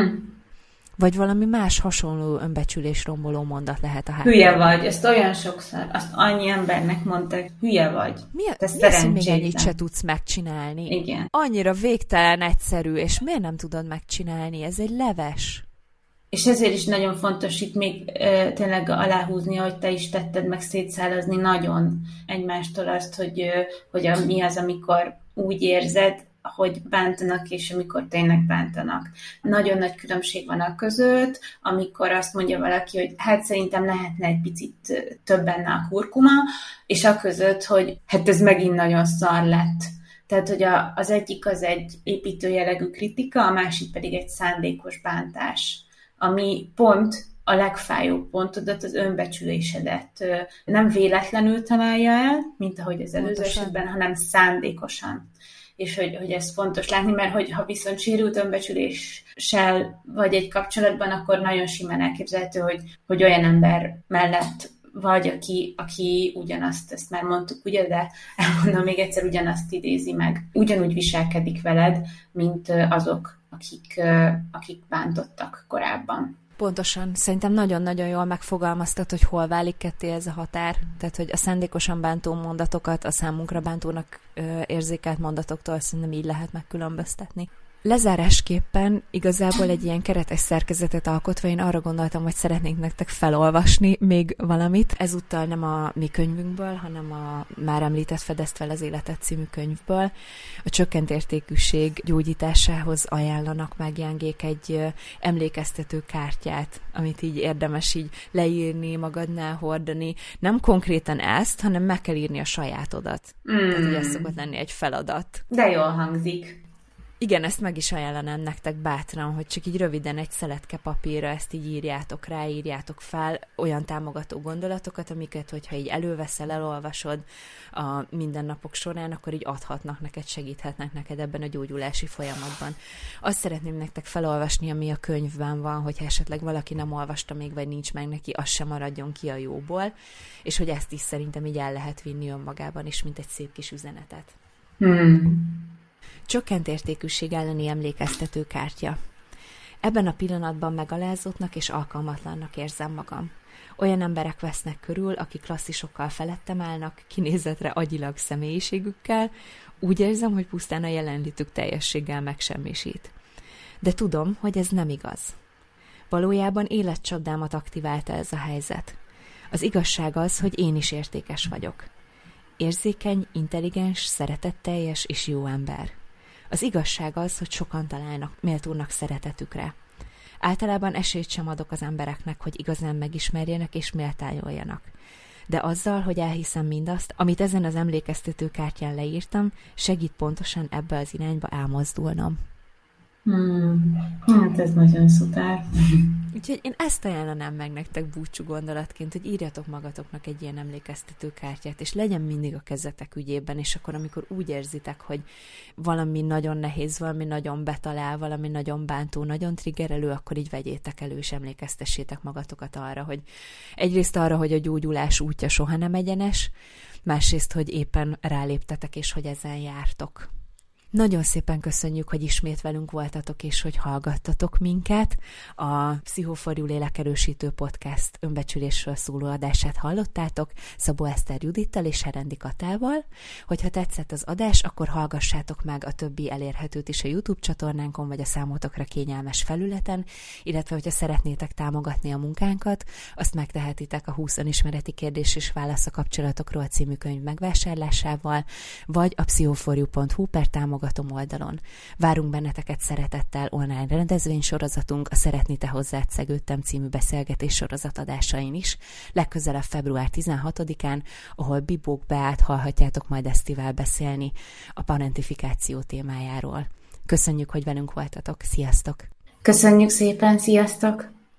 Vagy valami más hasonló önbecsülés romboló mondat lehet a háttérben. Hülye vagy, ezt olyan sokszor, azt annyi embernek mondták, hülye vagy. Mi az, hogy még ennyit se tudsz megcsinálni? Igen. Annyira végtelen egyszerű, és miért nem tudod megchinálni? Ez egy leves. És ezért is nagyon fontos itt még tényleg aláhúzni, ahogy te is tetted, meg szétszálazni nagyon egymástól azt, hogy mi az, amikor úgy érzed, hogy bántanak, és amikor tényleg bántanak. Nagyon nagy különbség van a között, amikor azt mondja valaki, hogy hát szerintem lehetne egy picit több benne a kurkuma, és a között, hogy hát ez megint nagyon szar lett. Tehát, hogy az egyik az egy építő jellegű kritika, a másik pedig egy szándékos bántás, ami pont a legfájóbb pontodat, az önbecsülésedet nem véletlenül találja el, mint ahogy az előző esetben, hanem szándékosan. és hogy ez fontos látni, mert ha viszont sérült önbecsüléssel vagy egy kapcsolatban, akkor nagyon simán elképzelhető, hogy olyan ember mellett vagy, aki ugyanazt, ezt már mondtuk, ugye, de elmondom még egyszer, ugyanazt idézi meg. Ugyanúgy viselkedik veled, mint azok, akik bántottak korábban. Pontosan. Szerintem nagyon-nagyon jól megfogalmaztad, hogy hol válik ketté ez a határ. Tehát, hogy a szándékosan bántó mondatokat a számunkra bántónak érzékelt mondatoktól szerintem így lehet megkülönböztetni. Lezárásképpen igazából egy ilyen keretes szerkezetet alkotva én arra gondoltam, hogy szeretnénk nektek felolvasni még valamit. Ezúttal nem a mi könyvünkből, hanem a már említett Fedezd fel az életet című könyvből. A csökkent értékűség gyógyításához ajánlanak meg Jangék egy emlékeztető kártyát, amit így érdemes így leírni, magadnál hordani. Nem konkrétan ezt, hanem meg kell írni a sajátodat. Tehát ugye ez szokott lenni egy feladat. De jól hangzik. Igen, ezt meg is ajánlanám nektek bátran, hogy csak így röviden egy szeletke papírra ezt így írjátok rá, írjátok fel olyan támogató gondolatokat, amiket, hogyha így előveszel, elolvasod a mindennapok során, akkor így adhatnak neked, segíthetnek neked ebben a gyógyulási folyamatban. Azt szeretném nektek felolvasni, ami a könyvben van, hogyha esetleg valaki nem olvasta még, vagy nincs meg neki, az sem maradjon ki a jóból, és hogy ezt is szerintem így el lehet vinni önmagában is, mint egy szép kis üzenetet. Csökkent értékűség elleni emlékeztető kártya. Ebben a pillanatban megalázottnak és alkalmatlannak érzem magam. Olyan emberek vesznek körül, akik klasszisokkal felettem állnak, kinézetre agyilag személyiségükkel, úgy érzem, hogy pusztán a jelenlétük teljességgel megsemmisít. De tudom, hogy ez nem igaz. Valójában életcsapdámat aktiválta ez a helyzet. Az igazság az, hogy én is értékes vagyok. Érzékeny, intelligens, szeretetteljes és jó ember. Az igazság az, hogy sokan találnak méltónak szeretetükre. Általában esélyt sem adok az embereknek, hogy igazán megismerjenek és méltányoljanak. De azzal, hogy elhiszem mindazt, amit ezen az emlékeztető kártyán leírtam, segít pontosan ebbe az irányba elmozdulnom. Hát ez nagyon szutár. Úgyhogy én ezt ajánlanám meg nektek búcsú gondolatként, hogy írjatok magatoknak egy ilyen emlékeztető kártyát, és legyen mindig a kezetek ügyében, és akkor, amikor úgy érzitek, hogy valami nagyon nehéz, valami nagyon betalál, valami nagyon bántó, nagyon triggerelő, akkor így vegyétek elő, és emlékeztessétek magatokat arra, hogy egyrészt arra, hogy a gyógyulás útja soha nem egyenes, másrészt, hogy éppen ráléptetek, és hogy ezen jártok. Nagyon szépen köszönjük, hogy ismét velünk voltatok, és hogy hallgattatok minket. A Pszicho4U lélekerősítő podcast önbecsülésről szóló adását hallottátok Szabó Eszter Judittal és Herendi Katával. Hogyha tetszett az adás, akkor hallgassátok meg a többi elérhetőt is a YouTube csatornánkon, vagy a számotokra kényelmes felületen, illetve hogyha szeretnétek támogatni a munkánkat, azt megtehetitek a 20 önismereti kérdés és válasz a kapcsolatokról című könyv megvásárlásával, vagy a pszicho4u.hu per támogatom oldalon. Várunk benneteket szeretettel online rendezvénysorozatunk, a Szeretni te hozzád szegődtem című beszélgetés sorozat adásain is, legközelebb február 16-án, ahol Bibók Beát hallhatjátok majd Esztivel beszélni a parentifikáció témájáról. Köszönjük, hogy velünk voltatok, sziasztok! Köszönjük szépen, sziasztok!